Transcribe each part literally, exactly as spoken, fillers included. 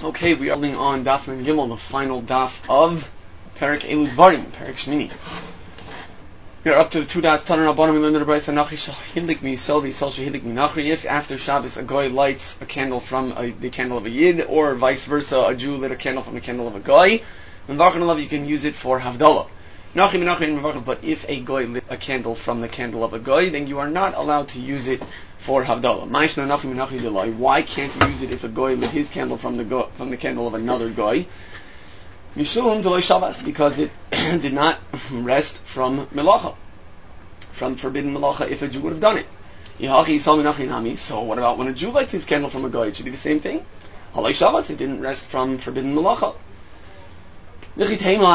Okay, we are holding on Daf and Gimel, the final Daf of Perek Elu Dvarim, Perek Shmini. We are up to the two dots. Taner Rabbanim, we learned the Brayso Nachi Shahidlik Mi Yisrael V'Yisrael Shahidlik Mi Nachri. If after Shabbos a goy lights a candle from a, the candle of a yid, or vice versa, a Jew lit a candle from the candle of a goy, in Varchan Alav you can use it for Havdalah. Nachri Mi Nachri and Mevarchim. But if a goy lit a candle from the candle of a goy, then you are not allowed to use it for Havdalah. Ma'ishna Nachri Mi Nachri Delay. Why can't you use it if a goy lit his candle from the go, from the candle of another goy? Mishum Delay Shabbos, because it did not rest from Melacha, from forbidden Melacha, if a Jew would have done it. So what about when a Jew lights his candle from a goy? It should be the same thing. Halay Shabbos, it didn't rest from forbidden Melacha. And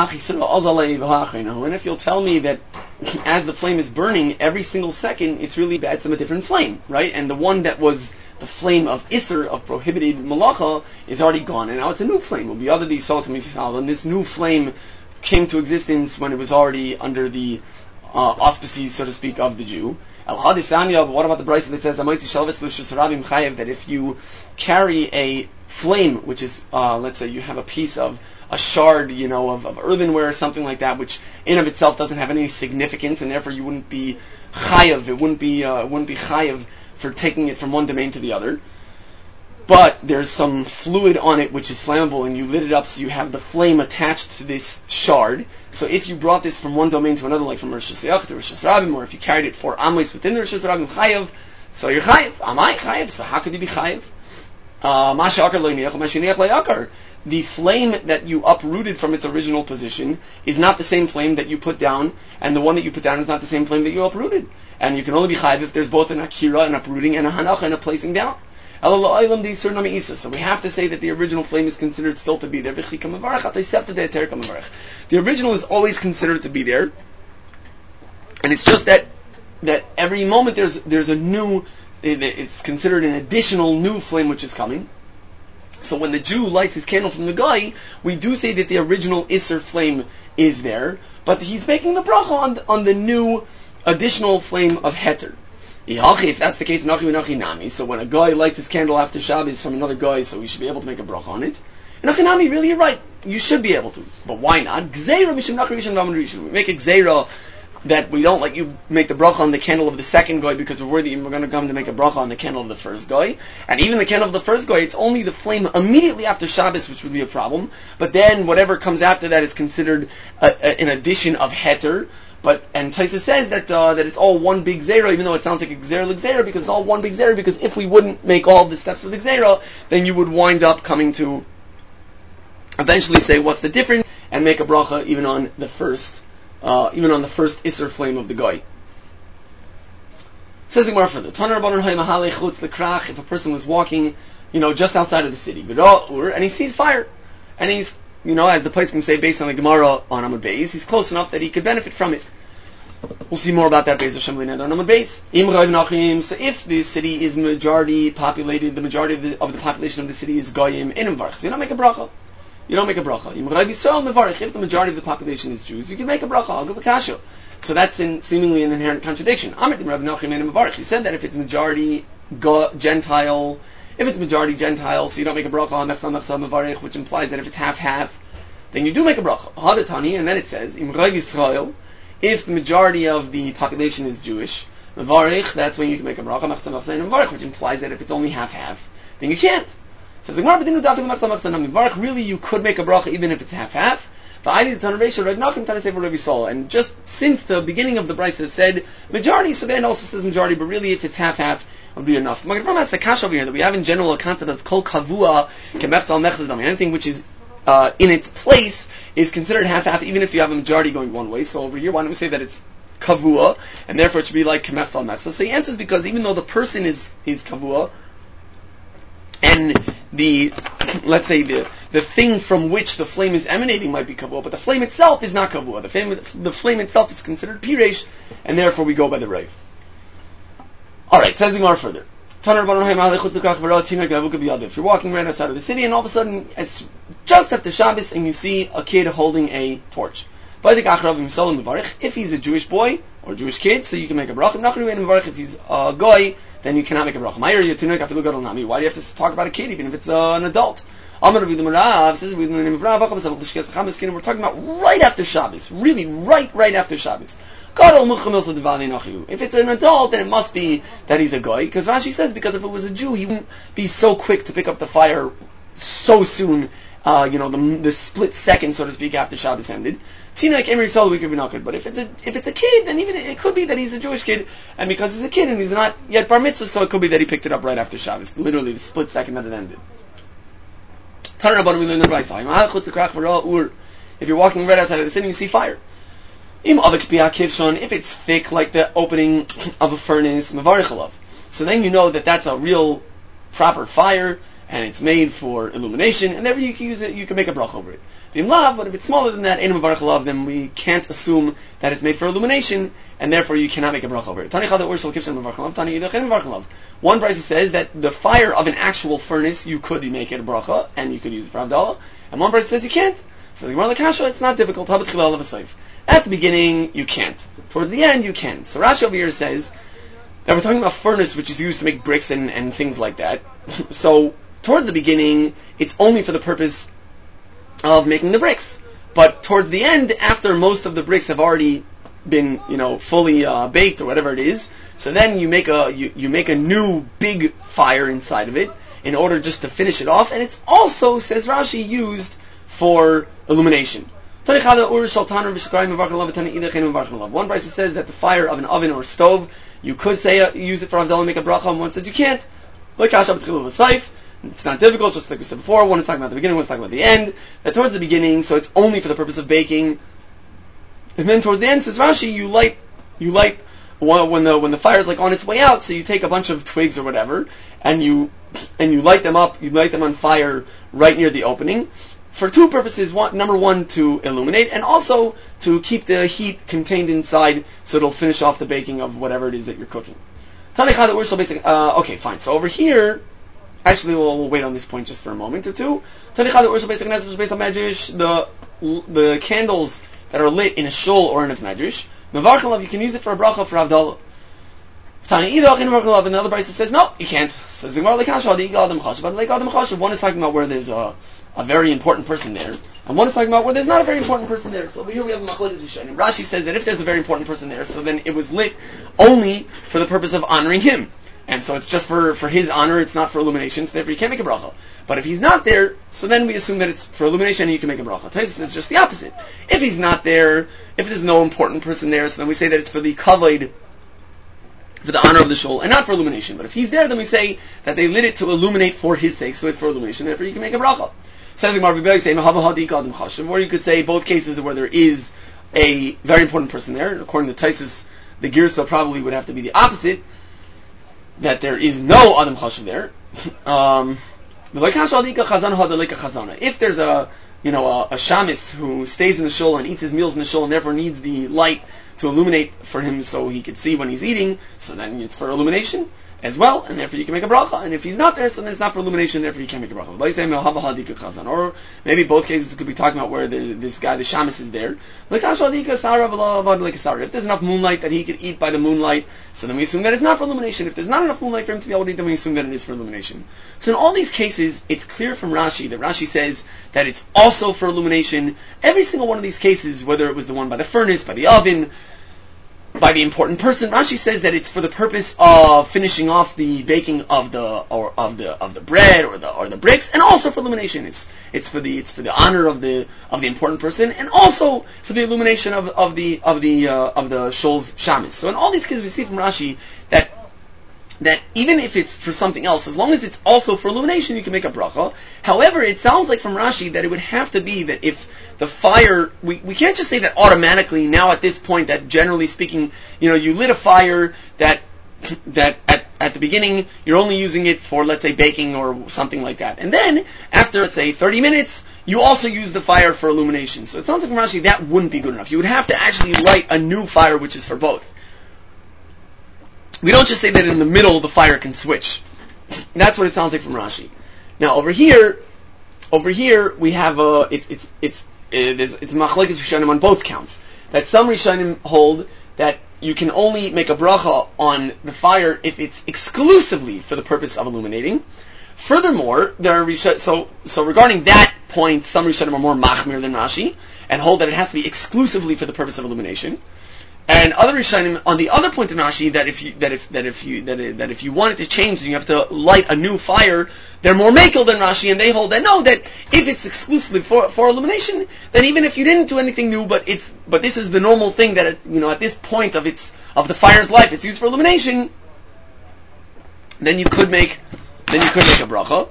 if you'll tell me that as the flame is burning, every single second, it's really bad some a different flame, right? And the one that was the flame of Isser, of prohibited Malacha, is already gone, and now it's a new flame. And this new flame came to existence when it was already under the uh, auspices, so to speak, of the Jew. But what about the Brayso that says that if you carry a flame, which is, uh, let's say you have a piece of a shard, you know, of, of earthenware or something like that, which in of itself doesn't have any significance, and therefore you wouldn't be chayav, it wouldn't be, uh, wouldn't be chayav for taking it from one domain to the other. But there's some fluid on it which is flammable, and you lit it up so you have the flame attached to this shard. So if you brought this from one domain to another, like from Rosh Hashanah to Rosh Hashanah, or if you carried it for Amos within the Rosh Hashanah, chayav, so you're chayav. Amai chayav, so how could you be chayav? Uh, the flame that you uprooted from its original position is not the same flame that you put down, and the one that you put down is not the same flame that you uprooted. And you can only be chayav if there's both an akira, an uprooting, and a hanacha, and a placing down. So we have to say that the original flame is considered still to be there. The original is always considered to be there, and it's just that that every moment there's there's a new, it's considered an additional new flame which is coming. So when the Jew lights his candle from the guy, we do say that the original Isser flame is there, but he's making the bracha on, on the new additional flame of Heter. If that's the case, Nachi Nachi Nami. So when a guy lights his candle after Shabbos from another guy, so we should be able to make a bracha on it. Nachi Nami, really, you're right. You should be able to. But why not? Gzeira Mishum Nachi Rishon Vaman Rishon. We make a Gzeira that we don't let you make the bracha on the candle of the second guy because we're worthy and we're going to come to make a bracha on the candle of the first guy. And even the candle of the first guy, it's only the flame immediately after Shabbos which would be a problem. But then whatever comes after that is considered a, a, an addition of Heter. But and Taisa says that uh, that it's all one big zera, even though it sounds like a gzera l'gzera, because it's all one big zera. Because if we wouldn't make all the steps of the gzera, then you would wind up coming to eventually say what's the difference and make a bracha even on the first, uh, even on the first Isser flame of the guy. Says the Gemara further. If a person was walking, you know, just outside of the city, and he sees fire, and he's, you know, as the place can say based on the Gemara on Amud Beis, he's close enough that he could benefit from it. We'll see more about that based on Shem Neder on Amud Beis. So if the city is majority populated, the majority of the, of the population of the city is Goyim, in Mvarch, so you don't make a bracha. You don't make a bracha. If the majority of the population is Jews, you can make a bracha. I'll give a kasha. So that's in, seemingly an inherent contradiction. You said that if it's majority go, Gentile, if it's majority Gentile, so you don't make a bracha on Mechsa Mechsa Mevarech, which implies that if it's half-half, then you do make a bracha. Hadatani, and then it says, Im Rav Yisrael, if the majority of the population is Jewish, Mevarech, that's when you can make a bracha, Mechsa Mechsa and Mevarech, which implies that if it's only half-half, then you can't. Says the Gemara, Mevarech, really you could make a bracha even if it's half-half. And just since the beginning of the Brayso said majority, so then also says majority, but really if it's half-half, would be enough. My Gemara has a kasha over here that we have in general a concept of kol kavua kemechzal mechzadam. Anything which is uh, in its place is considered half-half, even if you have a majority going one way. So over here, why don't we say that it's kavua, and therefore it should be like kemechzal mechzal? So he answers because even though the person is is kavua, and the let's say the the thing from which the flame is emanating might be kavua, but the flame itself is not kavua. The flame the flame itself is considered piresh, and therefore we go by the Rav. Alright, says the Gemara further. If you're walking right outside of the city and all of a sudden it's just after Shabbos and you see a kid holding a torch. If he's a Jewish boy or a Jewish kid, so you can make a bracha. If he's a goy, then you cannot make a bracha. Why do you have to talk about a kid even if it's uh, an adult? I'm going to be the Marav, says we the name of Rav, we're talking about right after Shabbos, really right, right after Shabbos. If it's an adult, then it must be that he's a goy, because Rashi says, because if it was a Jew, he wouldn't be so quick to pick up the fire so soon, uh, you know, the, the split second, so to speak, after Shabbos ended. Tina Emery Sol we could be not good, but if it's a if it's a kid, then even it could be that he's a Jewish kid, and because he's a kid and he's not yet bar mitzvah, so it could be that he picked it up right after Shabbos, literally the split second that it ended. If you're walking right outside of the city, you see fire. If it's thick like the opening of a furnace, so then you know that that's a real proper fire, and it's made for illumination, and therefore you can use it, you can make a brach over it. But if it's smaller than that, then we can't assume that it's made for illumination, and therefore you cannot make a brach over it. One brisa says that the fire of an actual furnace, you could make it a bracha, and you could use it for Havdalah, and one brisa says you can't. So the Gemara L'Kasha, it's not difficult. At the beginning, you can't. Towards the end, you can. So Rashi over here says that we're talking about furnace, which is used to make bricks and, and things like that. So towards the beginning, it's only for the purpose of making the bricks. But towards the end, after most of the bricks have already been, you know, fully uh, baked or whatever it is, so then you make a you, you make a new big fire inside of it in order just to finish it off, and it's also, says Rashi, used for illumination. One brisa says that the fire of an oven or stove, you could say uh, use it for Havdalah and make a bracha, and one says you can't. It's not difficult, just like we said before. One is talking about the beginning, one is talking about the end. That towards the beginning, so it's only for the purpose of baking. And then towards the end, says Rashi, you light, you light when the when the fire is like on its way out. So you take a bunch of twigs or whatever, and you and you light them up. You light them on fire right near the opening, for two purposes. One, number one, to illuminate, and also to keep the heat contained inside, so it'll finish off the baking of whatever it is that you're cooking. Uh, okay, fine. So over here. Actually, we'll, we'll wait on this point just for a moment or two. The the candles that are lit in a shul or in a medrash, you can use it for a bracha for Havdalah. Another brisa says no, you can't. Says the Gemara L'Kasha. One is talking about where there's a, a very important person there, and one is talking about where there's not a very important person there. So over here we have Machlokes Rishonim. Rashi says that if there's a very important person there, so then it was lit only for the purpose of honoring him. And so it's just for, for his honor, it's not for illumination, so therefore you can't make a bracha. But if he's not there, so then we assume that it's for illumination and you can make a bracha. Taisus says just the opposite. If he's not there, if there's no important person there, so then we say that it's for the kavod, for the honor of the shul, and not for illumination. But if he's there, then we say that they lit it to illuminate for his sake, so it's for illumination, therefore you can make a bracha. Says the Gemara, or you could say both cases where there is a very important person there, and according to Taisus, the girsa probably would have to be the opposite, that there is no Adam Chashuv there. Um, if there's a, you know, a, a shamis who stays in the shul and eats his meals in the shul and therefore needs the light to illuminate for him so he could see when he's eating, so then it's for illumination as well, and therefore you can make a bracha. And if he's not there, so then it's not for illumination, therefore you can't make a bracha. Or maybe both cases could be talking about where the, this guy, the shamus, is there. If there's enough moonlight that he could eat by the moonlight, so then we assume that it's not for illumination. If there's not enough moonlight for him to be able to eat, then we assume that it is for illumination. So in all these cases, it's clear from Rashi that Rashi says that it's also for illumination. Every single one of these cases, whether it was the one by the furnace, by the oven, by the important person, Rashi says that it's for the purpose of finishing off the baking of the or of the of the bread or the or the bricks, and also for illumination. It's it's for the it's for the honor of the of the important person, and also for the illumination of of the of the uh, of the shul's shamis. So in all these cases, we see from Rashi that that even if it's for something else, as long as it's also for illumination, you can make a bracha. However, it sounds like from Rashi that it would have to be that if the fire, we, we can't just say that automatically now at this point that generally speaking, you know, you lit a fire that that at, at the beginning you're only using it for, let's say, baking or something like that. And then after, let's say, thirty minutes, you also use the fire for illumination. So it sounds like from Rashi that wouldn't be good enough. You would have to actually light a new fire which is for both. We don't just say that in the middle the fire can switch. That's what it sounds like from Rashi. Now over here, over here we have a it's it's it's it's, it's machlokes rishonim on both counts. That some rishonim hold that you can only make a bracha on the fire if it's exclusively for the purpose of illuminating. Furthermore, there are Rishonim, so so regarding that point, some Rishonim are more machmir than Rashi and hold that it has to be exclusively for the purpose of illumination. And other Rishonim, on the other point of Rashi, that if you that if that if you that, it, that if you wanted to change, then you have to light a new fire. They're more makel than Rashi, and they hold that no, that if it's exclusively for for illumination, then even if you didn't do anything new, but it's but this is the normal thing that it, you know at this point of its of the fire's life, it's used for illumination. Then you could make then you could make a bracha.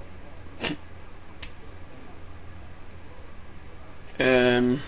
Um.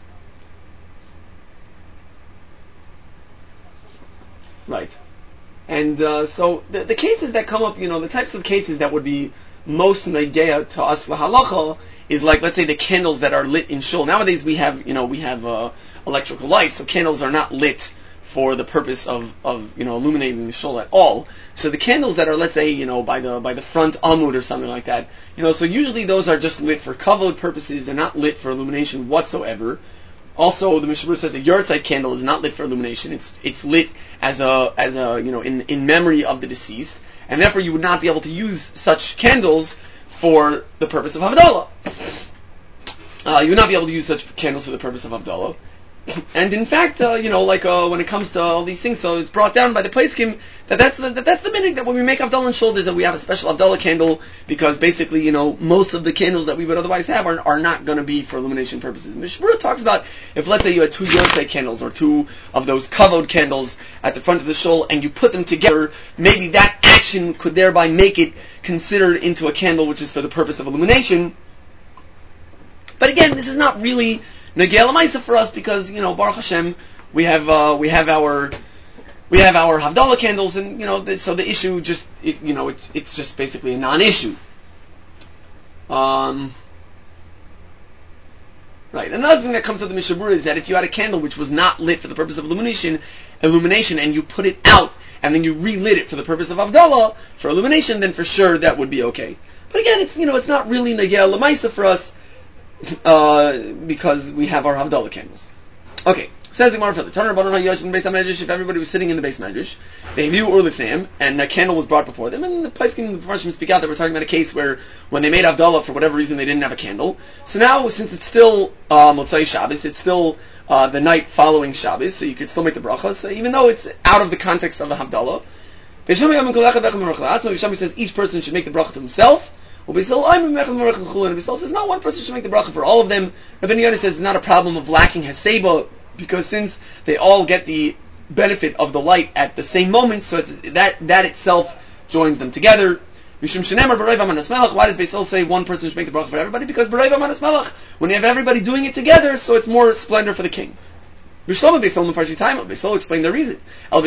Right. And uh, so the, the cases that come up, you know, the types of cases that would be most negeya to us lahalacha is like, let's say, the candles that are lit in shul. Nowadays we have, you know, we have uh, electrical lights, so candles are not lit for the purpose of, of you know illuminating the shul at all. So the candles that are, let's say, you know, by the by the front amud or something like that, you know, so usually those are just lit for kavod purposes. They're not lit for illumination whatsoever. Also, the Mishnah says a yahrzeit candle is not lit for illumination. It's it's lit as a as a you know in, in memory of the deceased, and therefore you would not be able to use such candles for the purpose of Havdalah. Uh, you would not be able to use such candles for the purpose of Havdalah. And in fact, uh, you know, like uh, when it comes to all these things, so it's brought down by the Poskim that that's the that that's the minhag that when we make Havdalah and shoulders that we have a special Havdalah candle, because basically, you know, most of the candles that we would otherwise have are are not going to be for illumination purposes. Mishmur talks about if, let's say, you had two yahrzeit candles or two of those kavod candles at the front of the shul, and you put them together, maybe that action could thereby make it considered into a candle which is for the purpose of illumination. But again, this is not really Negei L'Maisa for us, because, you know, Baruch Hashem, we have uh, we have our we have our Havdalah candles, and you know, the, so the issue just it, you know it's it's just basically a non-issue. Um, right. Another thing that comes up the Mishnah Berurah is that if you had a candle which was not lit for the purpose of illumination, illumination, and you put it out and then you relit it for the purpose of Havdalah for illumination, then for sure that would be okay. But again, it's you know it's not really Negei L'Maisa for us. Uh, because we have our Havdalah candles. Okay, says the Gemara, if everybody was sitting in the base medrash, they view Urlifnam, and a candle was brought before them, and the Poskim, the Farshim speak out that we're talking about a case where when they made Havdalah, for whatever reason, they didn't have a candle. So now, since it's still uh, Motzai Shabbos, it's still uh, the night following Shabbos, so you could still make the bracha, so even though it's out of the context of the Havdalah, Vishami says each person should make the bracha to himself. Bisol says no, one person should make the bracha for all of them. Rabbi Yonah says it's not a problem of lacking haseba, because since they all get the benefit of the light at the same moment, so it's, that that itself joins them together. Why does Bisol say one person should make the bracha for everybody? Because when you have everybody doing it together, so it's more splendor for the king. Bisol explained the reason. Why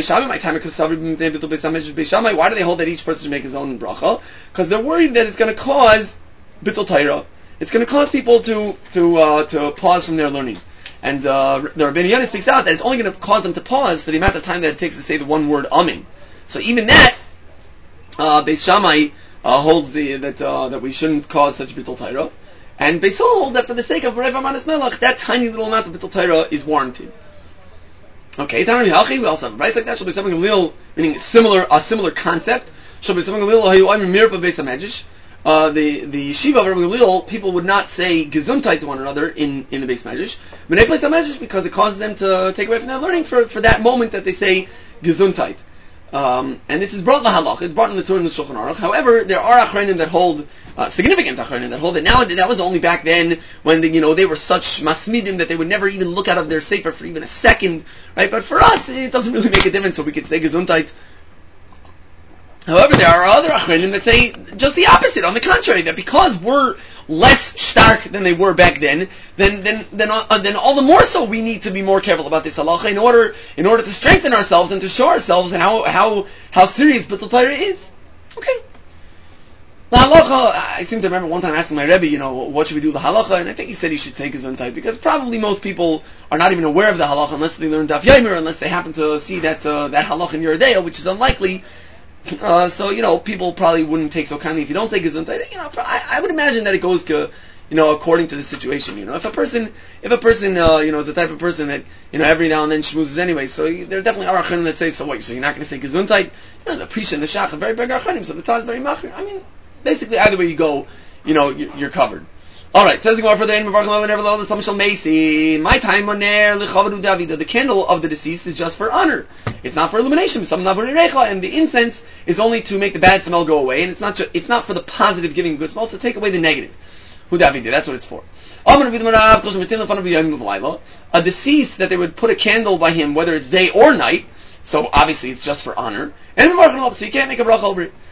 do they hold that each person should make his own bracha? Because they're worried that it's going to cause bittul Torah. It's going to cause people to to uh, to pause from their learning. And uh, the Rabbi Yonah speaks out that it's only going to cause them to pause for the amount of time that it takes to say the one word amen. So even that, uh, Beis Shammai uh, holds the that uh, that we shouldn't cause such bittul Torah. And Beis Hillel holds that for the sake of Rev Amanas Melech, that tiny little amount of bittul Torah is warranted. Okay, we also have a price like that. Shall be something little, meaning similar, a similar concept. Shall be something little. Uh, the the Shiva of Rabbi Gamliel, people would not say gesundheit to one another in, in the base medrash, because it causes them to take away from their learning for, for that moment that they say gesundheit. Um, and this is brought in the halach. It's brought in the Torah and the Shulchan Aruch. However, there are achronim that hold uh, significant achronim that hold that now that was only back then when the, you know they were such masmidim that they would never even look out of their sefer for even a second, right? But for us, it doesn't really make a difference. So we could say gesundheit. However, there are other achronim that say just the opposite. On the contrary, that because we're less stark than they were back then, then then then, uh, then all the more so we need to be more careful about this halacha in order in order to strengthen ourselves and to show ourselves how how how serious bittul Torah is. Okay. The halacha, I seem to remember one time asking my Rebbe, you know, what should we do with the halacha, and I think he said he should take his own type, because probably most people are not even aware of the halacha unless they learn Daf Yomer, unless they happen to see that uh, that halacha in Yeridea, which is unlikely. Uh, so, you know, people probably wouldn't take so kindly if you don't take gesundheit. You know, I, I would imagine that it goes to, you know, according to the situation. You know, if a person, if a person, uh, you know, is the type of person that, you know, every now and then schmoozes anyway, so you, there definitely are achanim that say, so what, so you're not going to say gesundheit? You know, the Prisha and the Shach are very big achanim, so the Taz is very machir. I mean, basically either way you go, you know, you're covered. All right, says the Gemara further. My time on there, the candle of the deceased is just for honor. It's not for illumination. And the incense is only to make the bad smell go away, and it's not. Ju- it's not for the positive, giving good smell. It's to take away the negative. That's what it's for. A deceased that they would put a candle by him, whether it's day or night. So obviously it's just for honor, and so you can't make a bracha over it.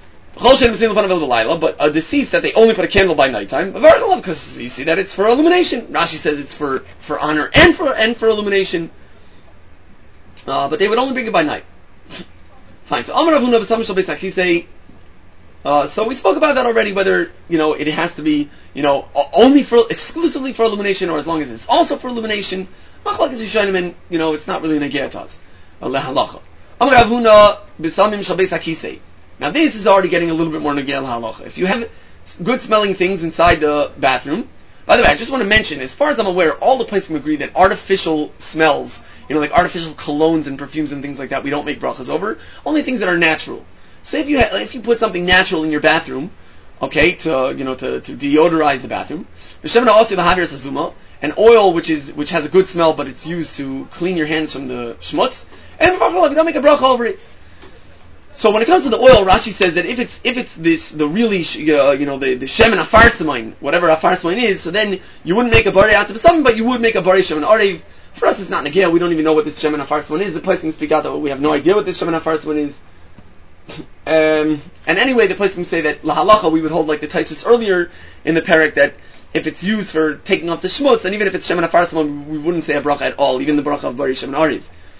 But a deceased that they only put a candle by nighttime, because you see that it's for illumination. Rashi says it's for, for honor and for and for illumination. Uh, but they would only bring it by night. Fine. So Amar Avuna b'Samim Shal Beis Achise. Uh, so we spoke about that already. Whether you know it has to be you know only for exclusively for illumination, or as long as it's also for illumination. Machlokes Rishonim, you know it's not really negeh to us. Allah halacha. Amar Avuna b'Samim Shal Beis Achise. Now this is already getting a little bit more negel halacha. If you have good smelling things inside the bathroom, by the way, I just want to mention, as far as I'm aware, all the places agree that artificial smells, you know, like artificial colognes and perfumes and things like that, we don't make brachas over. Only things that are natural. So if you ha- if you put something natural in your bathroom, okay, to you know to, to deodorize the bathroom, an oil which is which has a good smell, but it's used to clean your hands from the schmutz, and you don't make a bracha over it. So when it comes to the oil, Rashi says that if it's if it's this the really uh, you know the the shemen afarsamin, whatever afarsamin is, so then you wouldn't make a barei atzah b'samim, but you would make a barei shemen arev. For us, it's not negel. We don't even know what this shemen afarsamin is. The place can speak out that we have no idea what this shemen afarsamin is. Um, and anyway, the place can say that lahalacha we would hold like the Taisus earlier in the parak that if it's used for taking off the shmutz, and even if it's shemen afarsamin, we wouldn't say a bracha at all, even the bracha of barei shemen arev.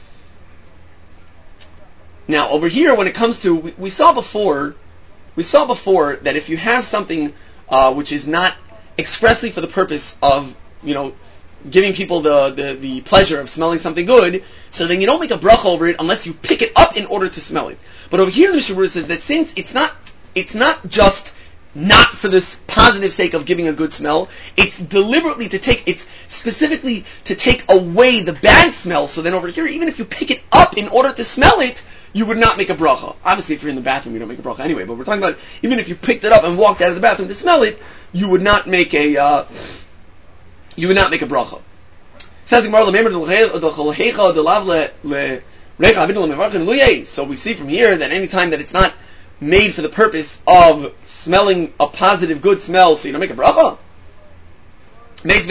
Now, over here, when it comes to, we, we saw before, we saw before that if you have something uh, which is not expressly for the purpose of, you know, giving people the, the, the pleasure of smelling something good, so then you don't make a bracha over it unless you pick it up in order to smell it. But over here, the Mishnah Berurah says that since it's not, it's not just not for this positive sake of giving a good smell, it's deliberately to take, it's specifically to take away the bad smell. So then over here, even if you pick it up in order to smell it, you would not make a bracha. Obviously, if you're in the bathroom, you don't make a bracha anyway. But we're talking about even if you picked it up and walked out of the bathroom to smell it, you would not make a uh, you would not make a bracha. Says the Gemara, so we see from here that any time that it's not made for the purpose of smelling a positive, good smell, so you don't make a bracha. If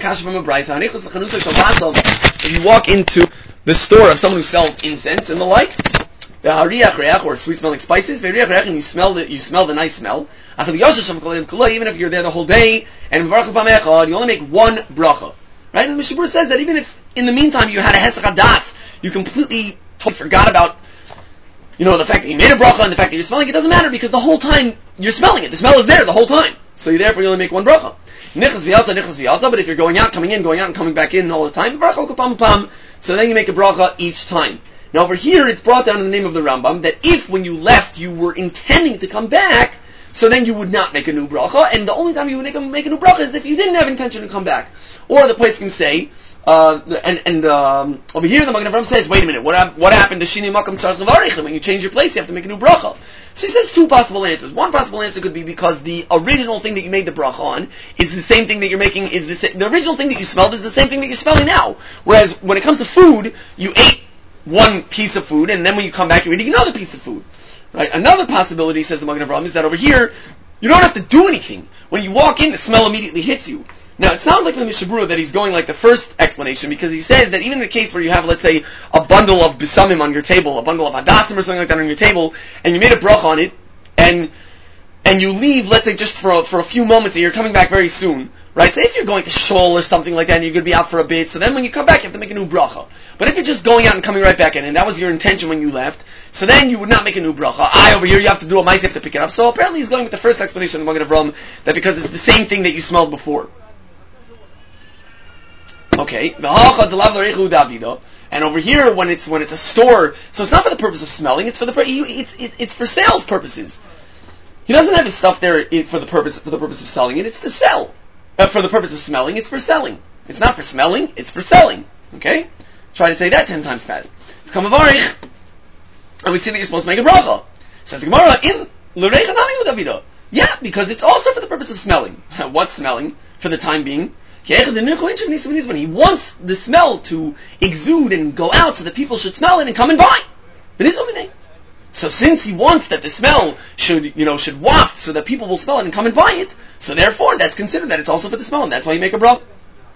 you walk into the store of someone who sells incense and the like, or sweet smelling spices, and you smell the you smell the nice smell. Even if you're there the whole day, and you only make one bracha. Right? And the Mishnah Berurah says that even if in the meantime you had a hesach hadas, you completely totally forgot about you know the fact that you made a bracha and the fact that you're smelling it, doesn't matter because the whole time you're smelling it. The smell is there the whole time. So you therefore you only make one bracha. Nichas v'yalza, nichas v'yalza, but if you're going out, coming in, going out and coming back in all the time, so then you make a bracha each time. Now over here it's brought down in the name of the Rambam that if when you left you were intending to come back, so then you would not make a new bracha, and the only time you would make a, make a new bracha is if you didn't have intention to come back. Or the place can say, uh, and, and um, over here the Magen Avraham says, wait a minute, what, hap- what happened to Shini Makam Tzarech Levarich? When you change your place, you have to make a new bracha. So he says two possible answers. One possible answer could be because the original thing that you made the bracha on is the same thing that you're making, is the, sa- the original thing that you smelled is the same thing that you're smelling now. Whereas when it comes to food, you ate one piece of food, and then when you come back, you're eating another piece of food. Right? Another possibility, says the Magen Avraham, is that over here, you don't have to do anything. When you walk in, the smell immediately hits you. Now, it sounds like from the Mishnah Berurah that he's going like the first explanation, because he says that even in the case where you have, let's say, a bundle of bisamim on your table, a bundle of hadassim or something like that on your table, and you made a bracha on it, and and you leave, let's say, just for a, for a few moments, and you're coming back very soon, right? Say if you're going to shul or something like that, and you're going to be out for a bit, so then when you come back, you have to make a new bracha. But if you're just going out and coming right back in, and that was your intention when you left, so then you would not make a new bracha. I, over here, you have to do a mice, you have to pick it up. So apparently he's going with the first explanation of the Magen Avraham, that because it's the same thing that you smelled before. Okay, and over here, when it's when it's a store, so it's not for the purpose of smelling; it's for the it's it's, it's for sales purposes. He doesn't have his stuff there for the purpose for the purpose of selling it; it's to sell. Uh, for the purpose of smelling, it's for selling. It's not for smelling; it's for selling. Okay, try to say that ten times fast. Come avarich, and we see that you're supposed to make a bracha. Says the Gemara in l'reicha nami u'davida. Yeah, because it's also for the purpose of smelling. What's smelling for the time being? He wants the smell to exude and go out so that people should smell it and come and buy. So since he wants that the smell should, you know, should waft so that people will smell it and come and buy it, so therefore that's considered that it's also for the smell, and that's why you make a bracha.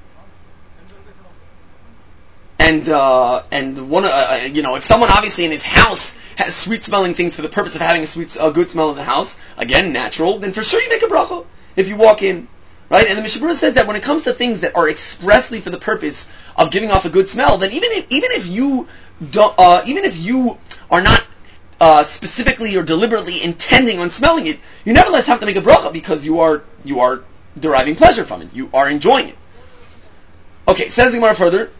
And uh, and one, uh, you know, if someone obviously in his house has sweet smelling things for the purpose of having a sweet, a good smell in the house, again natural, then for sure you make a bracha if you walk in, right? And the Mishnah Berurah says that when it comes to things that are expressly for the purpose of giving off a good smell, then even if even if you don't, uh, even if you are not uh, specifically or deliberately intending on smelling it, you nevertheless have to make a bracha because you are you are deriving pleasure from it, you are enjoying it. Okay, says the Gemara further.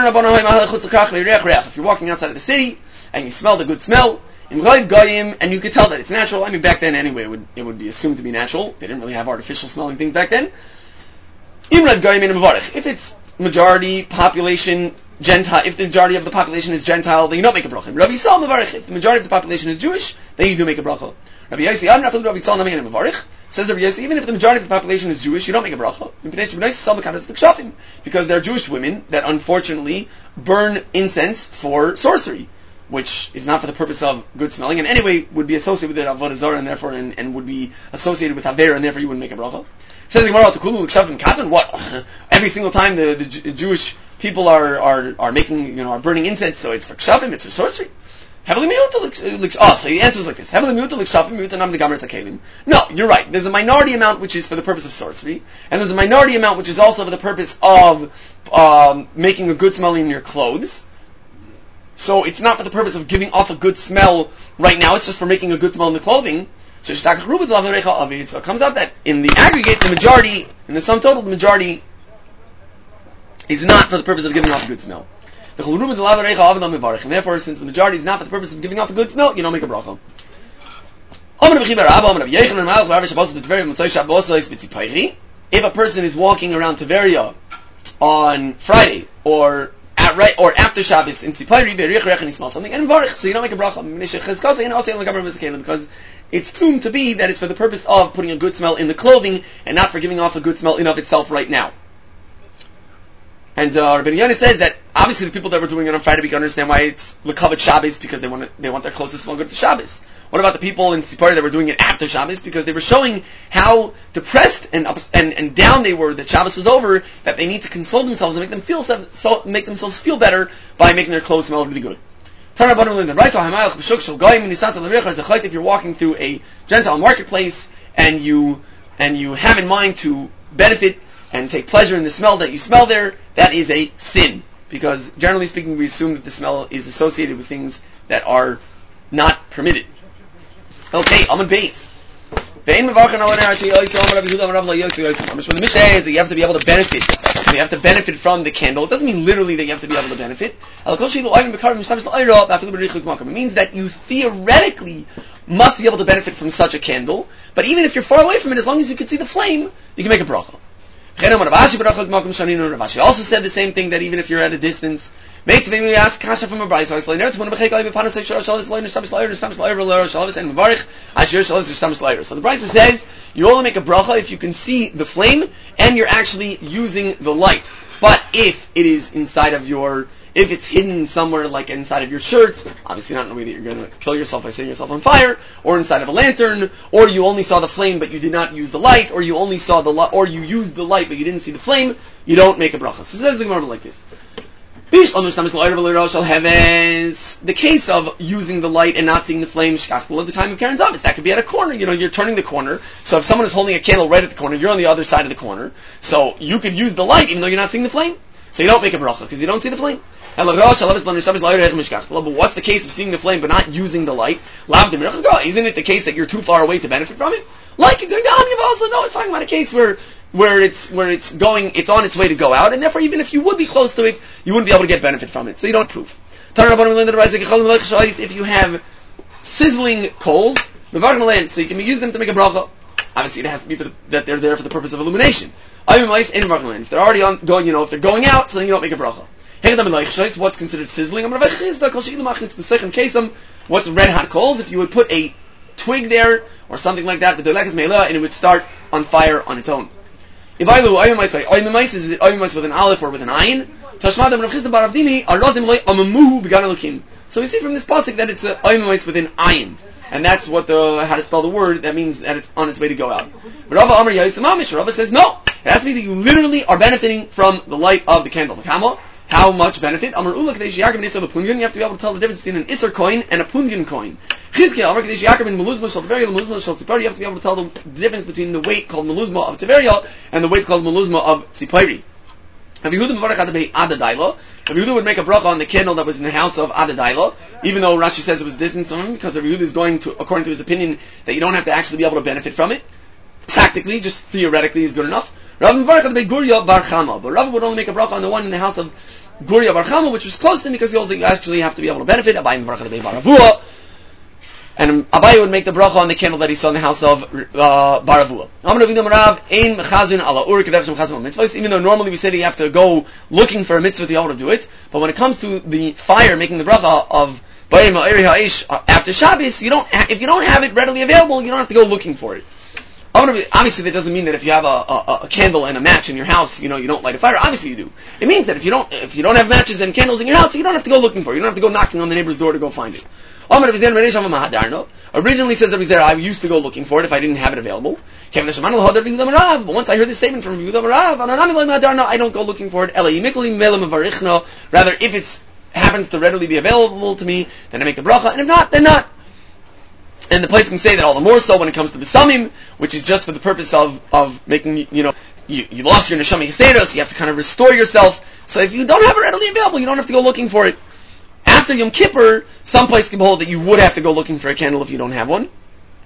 If you're walking outside of the city and you smell the good smell, and you could tell that it's natural. I mean, back then anyway, it would, it would be assumed to be natural. They didn't really have artificial smelling things back then. If it's majority population Gentile, if the majority of the population is Gentile, then you don't make a bracha. If the majority of the population is Jewish, then you do make a bracha. Says Rabbi Yossi, even if the majority of the population is Jewish, you don't make a bracha. Because there are Jewish women that unfortunately burn incense for sorcery, which is not for the purpose of good smelling, and anyway would be associated with avodah zarah, and therefore and, and would be associated with haver, and therefore you wouldn't make a bracha. Says the Gemara, what? Every single time the, the J- Jewish people are, are are making, you know, are burning incense, so it's for kshafim, it's for sorcery. Oh, so he answers like this. No, you're right. There's a minority amount which is for the purpose of sorcery, and there's a minority amount which is also for the purpose of um, making a good smell in your clothes. So it's not for the purpose of giving off a good smell right now, it's just for making a good smell in the clothing. So it comes out that in the aggregate, the majority, in the sum total, the majority is not for the purpose of giving off a good smell. And therefore, since the majority is not for the purpose of giving off a good smell, you don't make a bracha. If a person is walking around Tiberia on Friday or at right or after Shabbos in Tzipayri and he smells something and varich, so you don't make a bracha because it's assumed to be that it's for the purpose of putting a good smell in the clothing and not for giving off a good smell in of itself right now. And uh, Rabbi Yonah says that obviously the people that were doing it on Friday, we can understand why it's L'Kavod Shabbos, because they want to, they want their clothes to smell good for Shabbos. What about the people in Sipari that were doing it after Shabbos, because they were showing how depressed and ups, and, and down they were that Shabbos was over, that they need to console themselves and make them feel so, make themselves feel better by making their clothes smell really good. If you're walking through a Gentile marketplace and you and you have in mind to benefit and take pleasure in the smell that you smell there, that is a sin. Because generally speaking, we assume that the smell is associated with things that are not permitted. Okay, Amud Beis. When the Mishnah is that you have to be able to benefit, you have to benefit from the candle. It doesn't mean literally that you have to be able to benefit. It means that you theoretically must be able to benefit from such a candle, but even if you're far away from it, as long as you can see the flame, you can make a bracha. Rashi also said the same thing, that even if you're at a distance, so the Brisa says you only make a bracha if you can see the flame and you're actually using the light. But if it is inside of your, if it's hidden somewhere like inside of your shirt, obviously not in a way that you're going to kill yourself by setting yourself on fire, or inside of a lantern, or you only saw the flame but you did not use the light, or you only saw the light, or you used the light but you didn't see the flame, you don't make a bracha. So it says the Gemara like this. The case of using the light and not seeing the flame, at the time of Karen Zavis, that could be at a corner. You know, you're turning the corner. So if someone is holding a candle right at the corner, you're on the other side of the corner. So you could use the light even though you're not seeing the flame. So you don't make a bracha because you don't see the flame. But what's the case of seeing the flame but not using the light? Isn't it the case that you're too far away to benefit from it? Like you're going to also no, it's talking about a case where where it's where it's going, it's on its way to go out, and therefore even if you would be close to it, you wouldn't be able to get benefit from it. So you don't prove. If you have sizzling coals, so you can use them to make a bracha. Obviously, it has to be for the, that they're there for the purpose of illumination. If they're already on, going, you know, if they're going out, so then you don't make a bracha. What's considered sizzling? The second case, what's red hot coals? If you would put a twig there or something like that, and it would start on fire on its own. If I do Oyim Maisa, Oyim Maisa is it Oyim Maisa with an aleph or with an ayin? Tashmadam Rav Chisda bar Avdimi Arazim Loi Amamuhu Began Elokim. So we see from this pasuk that it's a Oyim Maisa with an ayin, and that's what the how to spell the word. That means that it's on its way to go out. But Rava Amar Yaisim Amish, Rava says no. It has to be that you literally are benefiting from the light of the candle. The Kama, how much benefit? Amar Ulak Kadesh Yaakov Nisar B'Punyan. You have to be able to tell the difference between an Isser coin and a Punyan coin. Chizkiah Amar Kadesh Yaakov in Meluzma Shal Tiberia, Meluzma Shal Tzipari. You have to be able to tell the difference between the weight called Meluzma of Tiberia and the weight called Meluzma of Tzipari. Rabbi Yehuda Mevarach Adabei Adadaila. Rabbi Yehuda would make a bracha on the candle that was in the house of Adadaila, even though Rashi says it was distant from him, because Rabbi Yehuda is going to, according to his opinion, that you don't have to actually be able to benefit from it. Practically, just theoretically is good enough. Rabbi Mevarach Adabei Guria Bar Chama. But Rabbi would only make a bracha on the one in the house of Guria Bar Chama, which was close to him, because he also actually have to be able to benefit. Abai Mevarach Adabei Bar Avua. And Abai would make the bracha on the candle that he saw in the house of uh, Baravua. Even though normally we say that you have to go looking for a mitzvah to be able to do it, but when it comes to the fire making the bracha of after Shabbos, you don't. Ha- if you don't have it readily available, you don't have to go looking for it. Obviously, that doesn't mean that if you have a, a, a candle and a match in your house, you know, you don't light a fire. Obviously, you do. It means that if you don't, if you don't have matches and candles in your house, you don't have to go looking for it. You don't have to go knocking on the neighbor's door to go find it. Originally says Rabbi Zera, I used to go looking for it if I didn't have it available. But once I heard this statement from Yehuda Rav, I don't go looking for it. Rather, if it happens to readily be available to me, then I make the bracha, and if not, then not. And the place can say that all the more so when it comes to Besamim, which is just for the purpose of, of making, you know, you, you lost your Neshama Yisera, so you have to kind of restore yourself. So if you don't have it readily available, you don't have to go looking for it. After Yom Kippur, some place can hold that you would have to go looking for a candle if you don't have one.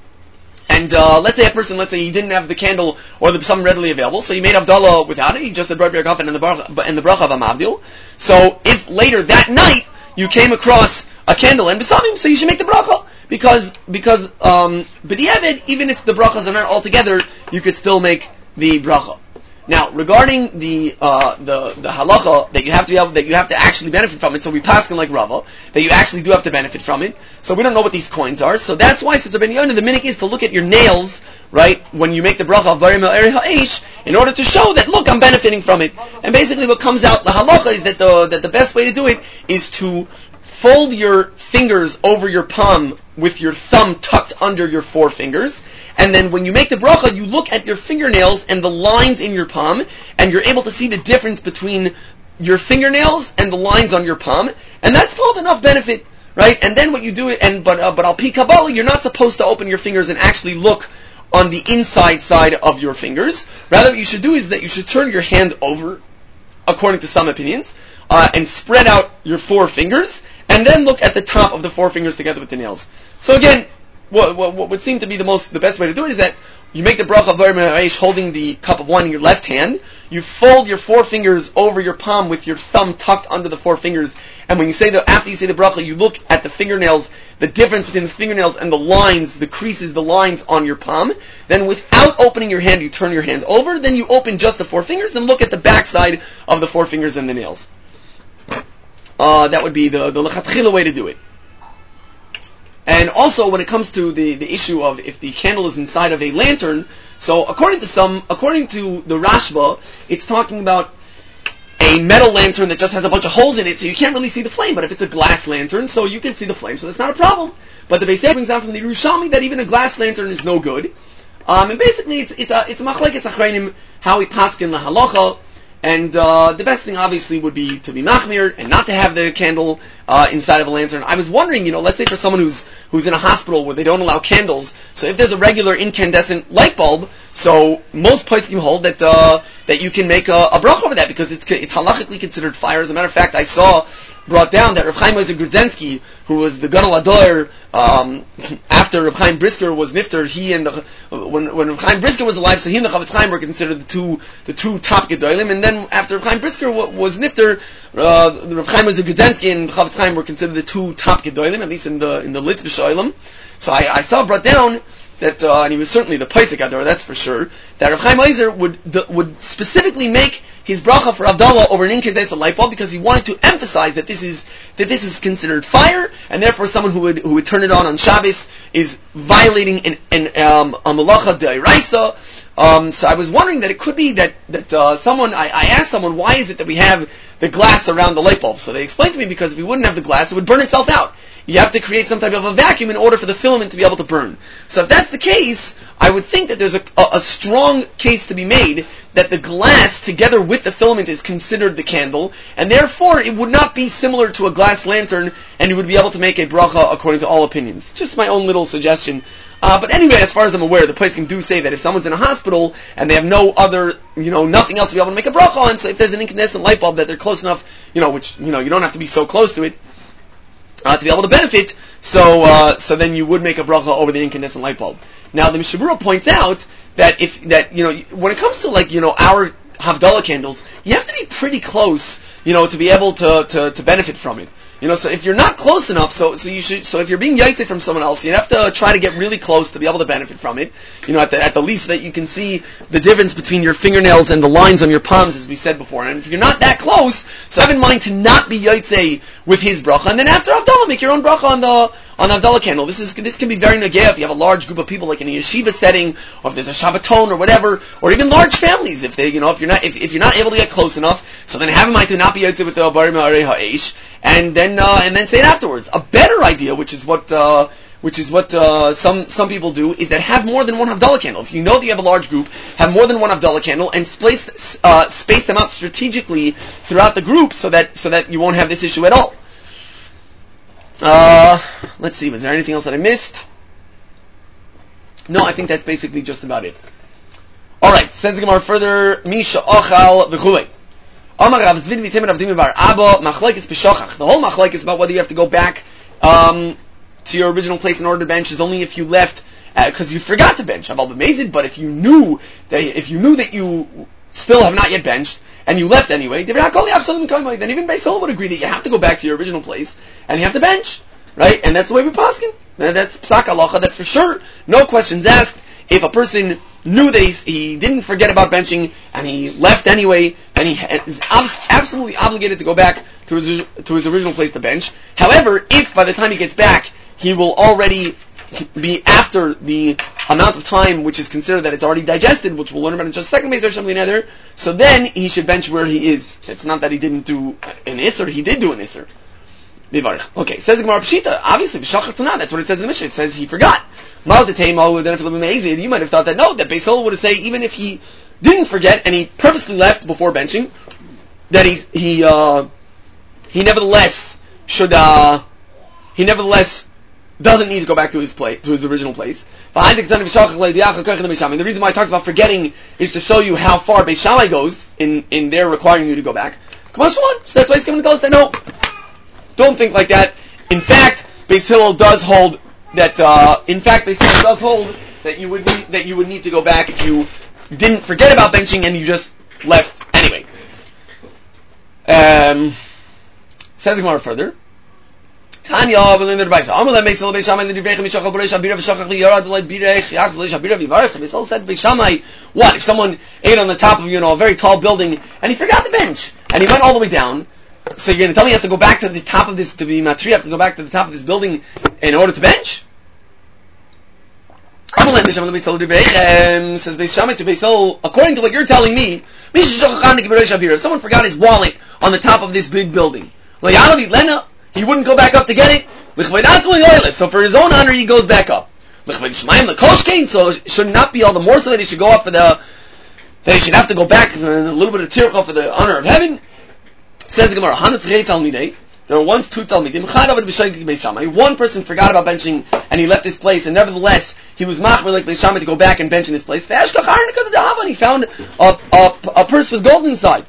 And uh, let's say a person, let's say he didn't have the candle or the some readily available, so he made Havdalah without it. He just did Bar Birkaf and the bracha and the bracha of Amavdil. So if later that night you came across a candle and Besamim, so you should make the bracha because because um, b'diavad, even if the brachas are not all together, you could still make the bracha. Now, regarding the uh, the the halacha that you have to be able, that you have to actually benefit from it, so we paskin like Rava that you actually do have to benefit from it. So we don't know what these coins are. So that's why, since Ben Yonah, the minhag is to look at your nails, right, when you make the bracha of Barim El Eri Ha'esh, in order to show that look, I'm benefiting from it. And basically, what comes out the halacha is that the that the best way to do it is to fold your fingers over your palm with your thumb tucked under your four fingers. And then when you make the bracha, you look at your fingernails and the lines in your palm, and you're able to see the difference between your fingernails and the lines on your palm, and that's called enough benefit, right? And then what you do, and but uh, but al pi Kabbalah, you're not supposed to open your fingers and actually look on the inside side of your fingers. Rather, what you should do is that you should turn your hand over, according to some opinions, uh, and spread out your four fingers, and then look at the top of the four fingers together with the nails. So again, What, what, what would seem to be the most, the best way to do it is that you make the bracha of Barim Ha'esh holding the cup of wine in your left hand. You fold your four fingers over your palm with your thumb tucked under the four fingers. And when you say the, after you say the bracha, you look at the fingernails, the difference between the fingernails and the lines, the creases, the lines on your palm. Then without opening your hand, you turn your hand over. Then you open just the four fingers and look at the backside of the four fingers and the nails. Uh, that would be the, the lechatchila way to do it. And also, when it comes to the, the issue of if the candle is inside of a lantern, so according to some, according to the Rashba, it's talking about a metal lantern that just has a bunch of holes in it, so you can't really see the flame. But if it's a glass lantern, so you can see the flame, so that's not a problem. But the Beis Hillel brings out from the Yerushalmi that even a glass lantern is no good. Um, and basically, it's it's a it's a machlekes achreinim how we paskin the halacha. And uh, the best thing, obviously, would be to be machmir and not to have the candle uh, inside of a lantern. I was wondering, you know, let's say for someone who's who's in a hospital where they don't allow candles, so if there's a regular incandescent light bulb, so most poskim hold that uh, that you can make a, a bracha over that because it's it's halachically considered fire. As a matter of fact, I saw brought down that Rav Chaim Ozer Grudzinski, who was the Gadol Ador, um, after Rav Chaim Brisker was nifter, he and the, when when Rav Chaim Brisker was alive, so he and the Chavetz Chaim were considered the two the two top Gedolim, and then after Rav Chaim Brisker w- was nifter, uh, Rav Chaim Ozer Grudzinski and Chavetz Chaim were considered the two top Gedolim, at least in the in the Litvish Olam. So I, I saw brought down that, uh, and he was certainly the Paisik Ador, that's for sure, that Rav Chaim Ozer would would specifically make his bracha for Havdalah over an incandescent light bulb because he wanted to emphasize that this is that this is considered fire, and therefore someone who would who would turn it on on Shabbos is violating an, an um, a malacha d'oraisa. Um, so I was wondering that it could be that that uh, someone I, I asked someone, why is it that we have the glass around the light bulb? So they explained to me, because if we wouldn't have the glass, it would burn itself out. You have to create some type of a vacuum in order for the filament to be able to burn. So if that's the case, I would think that there's a, a, a strong case to be made that the glass together with the filament is considered the candle, and therefore it would not be similar to a glass lantern, and you would be able to make a bracha according to all opinions. Just my own little suggestion. Uh, but anyway, as far as I'm aware, the poskim do say that if someone's in a hospital and they have no other, you know, nothing else to be able to make a bracha on, so if there's an incandescent light bulb that they're close enough, you know, which, you know, you don't have to be so close to it, Uh, to be able to benefit, so uh, so then you would make a bracha over the incandescent light bulb. Now the Mishnah Berurah points out that if that you know when it comes to like you know our Havdalah candles, you have to be pretty close, you know, to be able to to, to benefit from it. You know, so if you're not close enough, so so you should so if you're being yaitze from someone else, you have to try to get really close to be able to benefit from it. You know, at the at the least that you can see the difference between your fingernails and the lines on your palms, as we said before. And if you're not that close, so have in mind to not be yaitze with his bracha, and then after Havdalah, make your own bracha on the on the Havdalah candle. This is this can be very negeh if you have a large group of people, like in a yeshiva setting, or if there's a Shabbaton or whatever, or even large families. If they, you know, if you're not if, if you're not able to get close enough, so then have in mind to not be yaitze with the Barim Arei Ha'esh, and then uh, and then say it afterwards. A better idea, which is what uh, which is what uh, some some people do, is that have more than one Havdalah candle. If you know that you have a large group, have more than one Havdalah candle and space uh, space them out strategically throughout the group, so that so that you won't have this issue at all. Uh, let's see, was there anything else that I missed? No, I think that's basically just about it. Alright, says the Gemara further, Misha Ochal V'chulei. Amar Rav Zvid V'Timen Avdim Bar Abba, Machlekes B'Shachach. The whole Machlekes is about whether you have to go back um, to your original place in order to bench is only if you left, because uh, you forgot to bench. I've all been amazed, but if you knew that if you knew that you still have not yet benched, and you left anyway, then even Beis Hillel would agree that you have to go back to your original place, and you have to bench, right? And that's the way we paskin. That's psak halacha, that for sure, no questions asked. If a person knew that he, he didn't forget about benching, and he left anyway, then he is absolutely obligated to go back to his, to his original place to bench. However, if by the time he gets back, he will already be after the amount of time which is considered that it's already digested, which we'll learn about in just a second, so then he should bench where he is. It's not that he didn't do an Isser, he did do an Isser. Okay, says the Gemara Pshita, obviously, that's what it says in the Mishnah. It says he forgot. You might have thought that no, that Beis Hillel would have said even if he didn't forget and he purposely left before benching, that he he uh, he nevertheless should uh, he nevertheless doesn't need to go back to his place, to his original place. And the reason why it talks about forgetting is to show you how far Beis Shammai goes in, in their requiring you to go back. Come on, so that's why he's coming to tell us that no, don't think like that. In fact, Beis Hillel does hold that. Uh, in fact, Beis Hillel does hold that you would need, that you would need to go back if you didn't forget about benching and you just left anyway. Um, says the Gemara further. Tanya, Beis Hillel said Beis Shammai, what if someone ate on the top of you know a very tall building and he forgot the bench and he went all the way down? So you're going to tell me he has to go back to the top of this to be matri, have to go back to the top of this building in order to bench? Says Beis Shammai to Beis Hillel, according to what you're telling me, if someone forgot his wallet on the top of this big building, he wouldn't go back up to get it. So for his own honor, he goes back up. So it should not be all the more so that he should go up for the, that he should have to go back for a little bit of tircha for the honor of heaven. Says the Gemara, there were once two Talmidim. One person forgot about benching and he left his place, and nevertheless he was machmer like Beis Shammai to go back and bench in his place. And he found a, a, a purse with gold inside.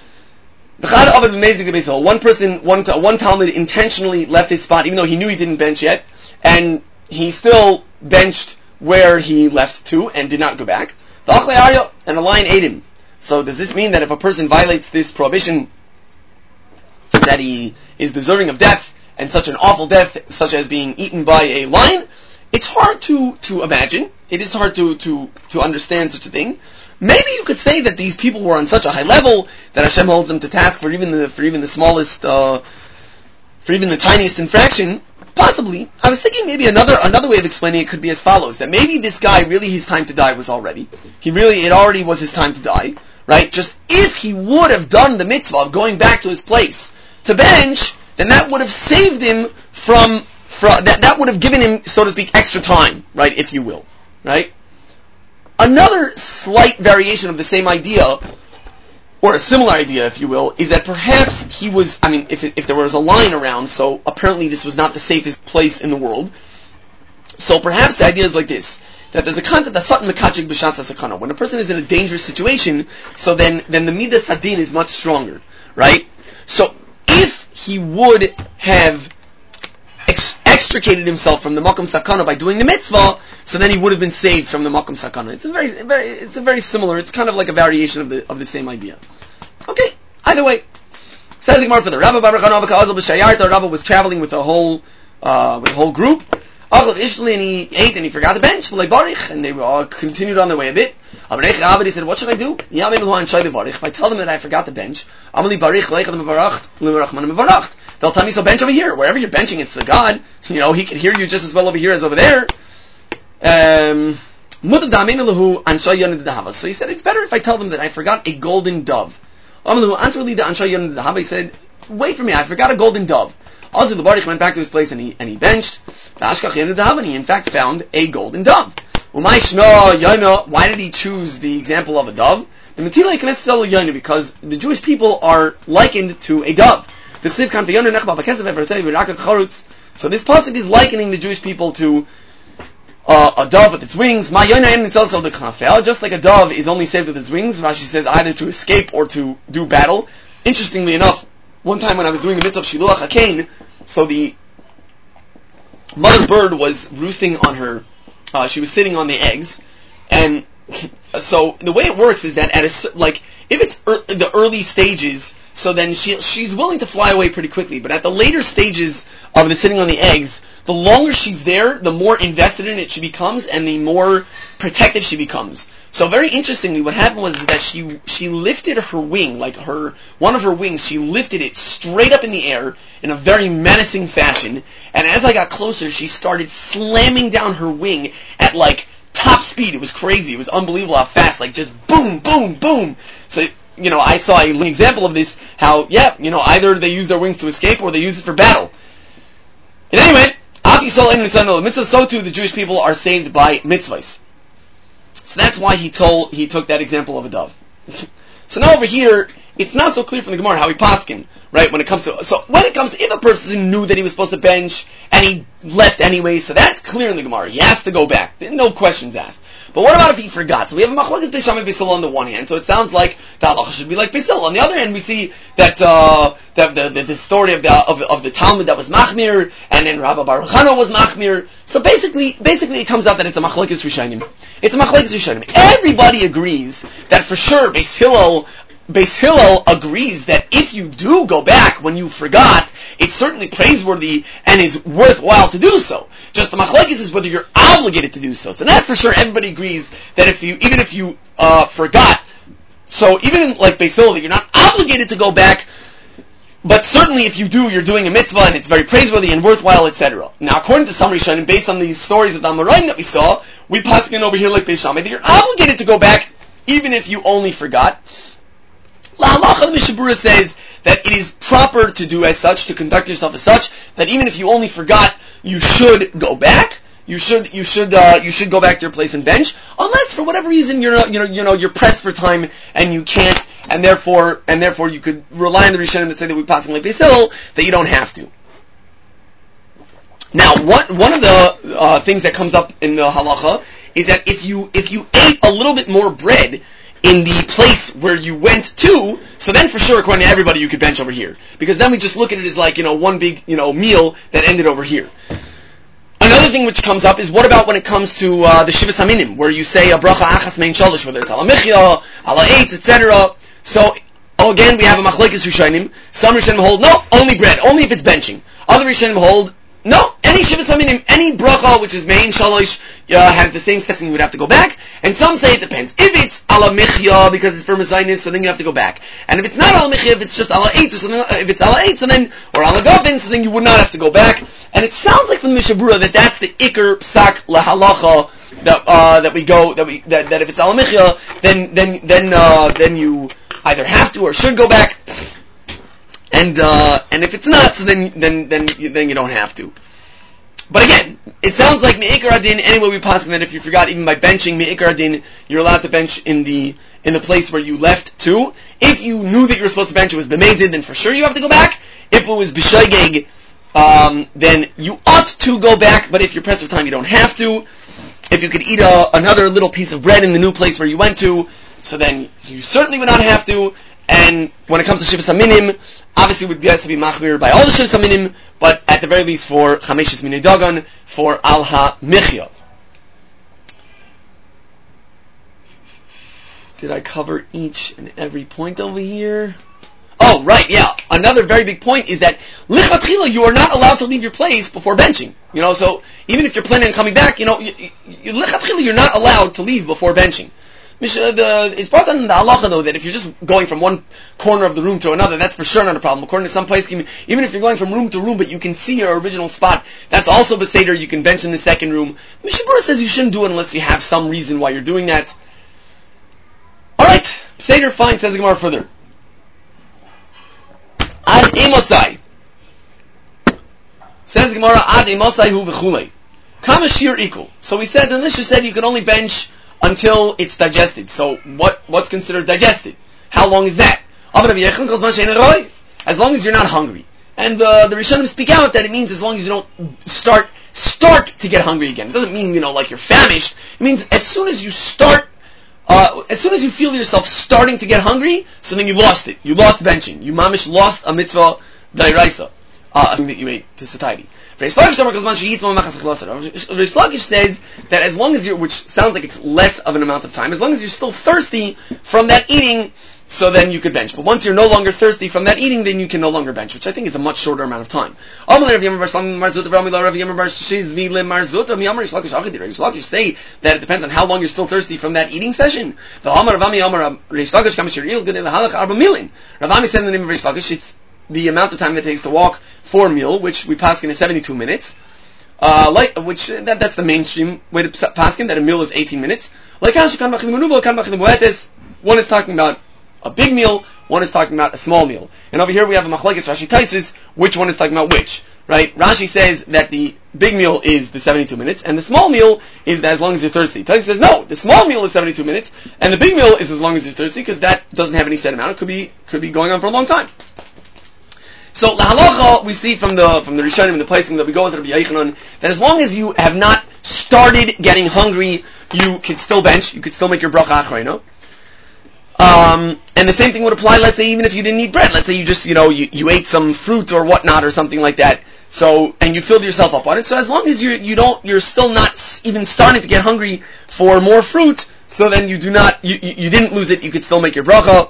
One person, one one Talmud intentionally left his spot, even though he knew he didn't bench yet, and he still benched where he left to and did not go back. And a lion ate him. So does this mean that if a person violates this prohibition, that he is deserving of death, and such an awful death, such as being eaten by a lion? It's hard to, to imagine. It is hard to, to, to understand such a thing. maybe you could say that these people were on such a high level that Hashem holds them to task for even the for even the smallest, uh, for even the tiniest infraction. Possibly. I was thinking maybe another another way of explaining it could be as follows: that maybe this guy really his time to die was already. He really it already was his time to die, right? Just if he would have done the mitzvah of going back to his place to bench, then that would have saved him from, from that that would have given him, so to speak, extra time, right? If you will, right? Another slight variation of the same idea, or a similar idea, if you will, is that perhaps he was, I mean, if if there was a line around, so apparently this was not the safest place in the world, so perhaps the idea is like this, that there's a concept that satan mekachik b'shas hasakana. When a person is in a dangerous situation, so then, then the midas hadin is much stronger, right? So, if he would have ex- extricated himself from the makom sakana by doing the mitzvah, so then he would have been saved from the makom sakana. It's a very, very, it's a very similar. It's kind of like a variation of the of the same idea. Okay. Either way, says the Gemara for the Rabbi Baruch Hanavaka B'Shayarta. Rabbi was traveling with a whole uh, with a whole group. And he ate and he forgot the bench. And they all continued on their way a bit. He said, "What should I do? If I tell them that I forgot the bench, they'll tell me, so bench over here. Wherever you're benching, it's the God. You know, he can hear you just as well over here as over there." Um, so he said, it's better if I tell them that I forgot a golden dove. He said, wait for me, I forgot a golden dove. Also, the Baruch went back to his place and he and he benched. And he in fact found a golden dove. Why did he choose the example of a dove? Because the Jewish people are likened to a dove. So this pasuk is likening the Jewish people to uh, a dove with its wings. Just like a dove is only saved with its wings, Rashi says either to escape or to do battle. Interestingly enough, one time when I was doing the mitzvah of Shiluach HaKain, so the mother bird was roosting on her, uh, she was sitting on the eggs, and so the way it works is that at a, like, if it's er, the early stages, so then she she's willing to fly away pretty quickly, but at the later stages of the sitting on the eggs, the longer she's there, the more invested in it she becomes, and the more protective she becomes. So very interestingly, what happened was that she she lifted her wing, like her one of her wings, she lifted it straight up in the air in a very menacing fashion, and as I got closer, she started slamming down her wing at like top speed. It was crazy. It was unbelievable how fast, like just boom, boom, boom. So, you know, I saw an example of this, how, yeah, you know, either they use their wings to escape or they use it for battle. And anyway, so too the Jewish people are saved by mitzvahs. So that's why he told he took that example of a dove. So now over here, it's not so clear from the Gemara how he paskin, right? When it comes to so when it comes to if a person knew that he was supposed to bench and he left anyway, so that's clear in the Gemara. He has to go back. No questions asked. But what about if he forgot? So we have a machlokes Beis Shammai Beis Hillel on the one hand, so it sounds like the halacha should be like Beis Hillel. On the other hand, we see that uh, that the, the the story of the of, of the Talmud that was machmir, and then Rabbi Baruch Hana was machmir. So basically, basically it comes out that it's a machlokes Rishonim. It's a machlokes Rishonim. Everybody agrees that for sure Beis Hillel Beis Hillel agrees that if you do go back when you forgot, it's certainly praiseworthy and is worthwhile to do so. Just the machlokes is whether you're obligated to do so. So that for sure everybody agrees that if you, even if you uh, forgot, so even in, like Beis Hillel, you're not obligated to go back, but certainly if you do, you're doing a mitzvah and it's very praiseworthy and worthwhile, et cetera. Now, according to some Rishonim, based on these stories of the Amoraim that we saw, we pass in over here like Beis Shammai that you're obligated to go back even if you only forgot. La halacha, the Mishabura says that it is proper to do as such, to conduct yourself as such, that even if you only forgot, you should go back. You should, you should, uh, you should go back to your place and bench, unless for whatever reason you're not, you know, you know, you're pressed for time and you can't, and therefore, and therefore you could rely on the Rishonim to say that we pass like Beis Hillel, that you don't have to. Now, one one of the uh, things that comes up in the halacha is that if you if you ate a little bit more bread in the place where you went to, so then for sure, according to everybody, you could bench over here. Because then we just look at it as like, you know, one big, you know, meal that ended over here. Another thing which comes up is, what about when it comes to uh, the Shivas Aminim, where you say a bracha achas mein shalish, whether it's ala michya, ala eitz, et cetera. So, oh, again, we have a machlekes Rishonim. Some Rishonim hold, no, only bread, only if it's benching. Other Rishonim hold, no, any Shivas Haminim, any bracha which is Mein Shalosh uh, has the same setting, you would have to go back. And some say it depends. If it's Ala Michya because it's for Mezainis, so then you have to go back. And if it's not Ala Michya, if it's just Ala Eitz or something, if it's Ala Eitz, so then, or Ala Govin, so then you would not have to go back. And it sounds like from the Mishabura that that's the Iker Psak Lahalacha that uh, that we go that we that, that if it's Ala Michya, then then then uh, then you either have to or should go back. And uh, and if it's not, so then then then you, then you don't have to. But again, it sounds like Me'ikar Adin, anyway we pass that if you forgot, even by benching Me'ikar Adin, you're allowed to bench in the in the place where you left to. If you knew that you were supposed to bench, it was B'mezid, then for sure you have to go back. If it was B'shoigeg, um, then you ought to go back, but if you're pressed for time, you don't have to. If you could eat a, another little piece of bread in the new place where you went to, so then you certainly would not have to. And when it comes to Shivas HaMinim, obviously it would have to be machmir by all the Shivas HaMinim, but at the very least for Chameshes Minei Dagan, for Al HaMichya. Did I cover each and every point over here? Oh, right, yeah. Another very big point is that lichatchila, you are not allowed to leave your place before benching. You know, so even if you're planning on coming back, you know, you, you, lichatchila, you're not allowed to leave before benching. The, it's brought down in the halacha though that if you're just going from one corner of the room to another, that's for sure not a problem. According to some place, even if you're going from room to room, but you can see your original spot, that's also beseder. You can bench in the second room. Mishabura says you shouldn't do it unless you have some reason why you're doing that. All right, beseder, fine. Says the Gemara further. Ad emosai. Says the Gemara, ad emosai hu v'chulei. Kama shir equal. So we said, the Mishnah said you can only bench until it's digested. So what what's considered digested? How long is that? As long as you're not hungry. And uh, the Rishonim speak out that it means as long as you don't start start to get hungry again. It doesn't mean, you know, like you're famished. It means as soon as you start, uh, as soon as you feel yourself starting to get hungry, so then you lost it. You lost benching. You mamish lost a mitzvah dairaisa, uh, a thing that you ate to satiety. Reish Lakish says that as long as you're, which sounds like it's less of an amount of time, as long as you're still thirsty from that eating, so then you could bench. But once you're no longer thirsty from that eating, then you can no longer bench, which I think is a much shorter amount of time. Reish Lakish say that it depends on how long you're still thirsty from that eating session. Ravami said in the name of Reish Lakish, it's the amount of time that it takes to walk for a meal, which we paskin is seventy-two minutes. Uh, like, which, that, that's the mainstream way to paskin, that a meal is eighteen minutes. Like, one is talking about a big meal, one is talking about a small meal. And over here we have a machlekes Rashi Taisus, which one is talking about which, right? Rashi says that the big meal is the seventy-two minutes, and the small meal is that as long as you're thirsty. Taisus says, no, the small meal is seventy-two minutes, and the big meal is as long as you're thirsty, because that doesn't have any set amount. It could be, could be going on for a long time. So la halacha, we see from the from the Rishonim and the placing that we go with Rabbi Yochanan that as long as you have not started getting hungry, you could still bench, you could still make your bracha achrayna. Um, and the same thing would apply, let's say, even if you didn't eat bread. Let's say you just, you know, you, you ate some fruit or whatnot or something like that. So, and you filled yourself up on it. So as long as you you don't, you're still not even starting to get hungry for more fruit, so then you do not, you you, you didn't lose it. You could still make your bracha.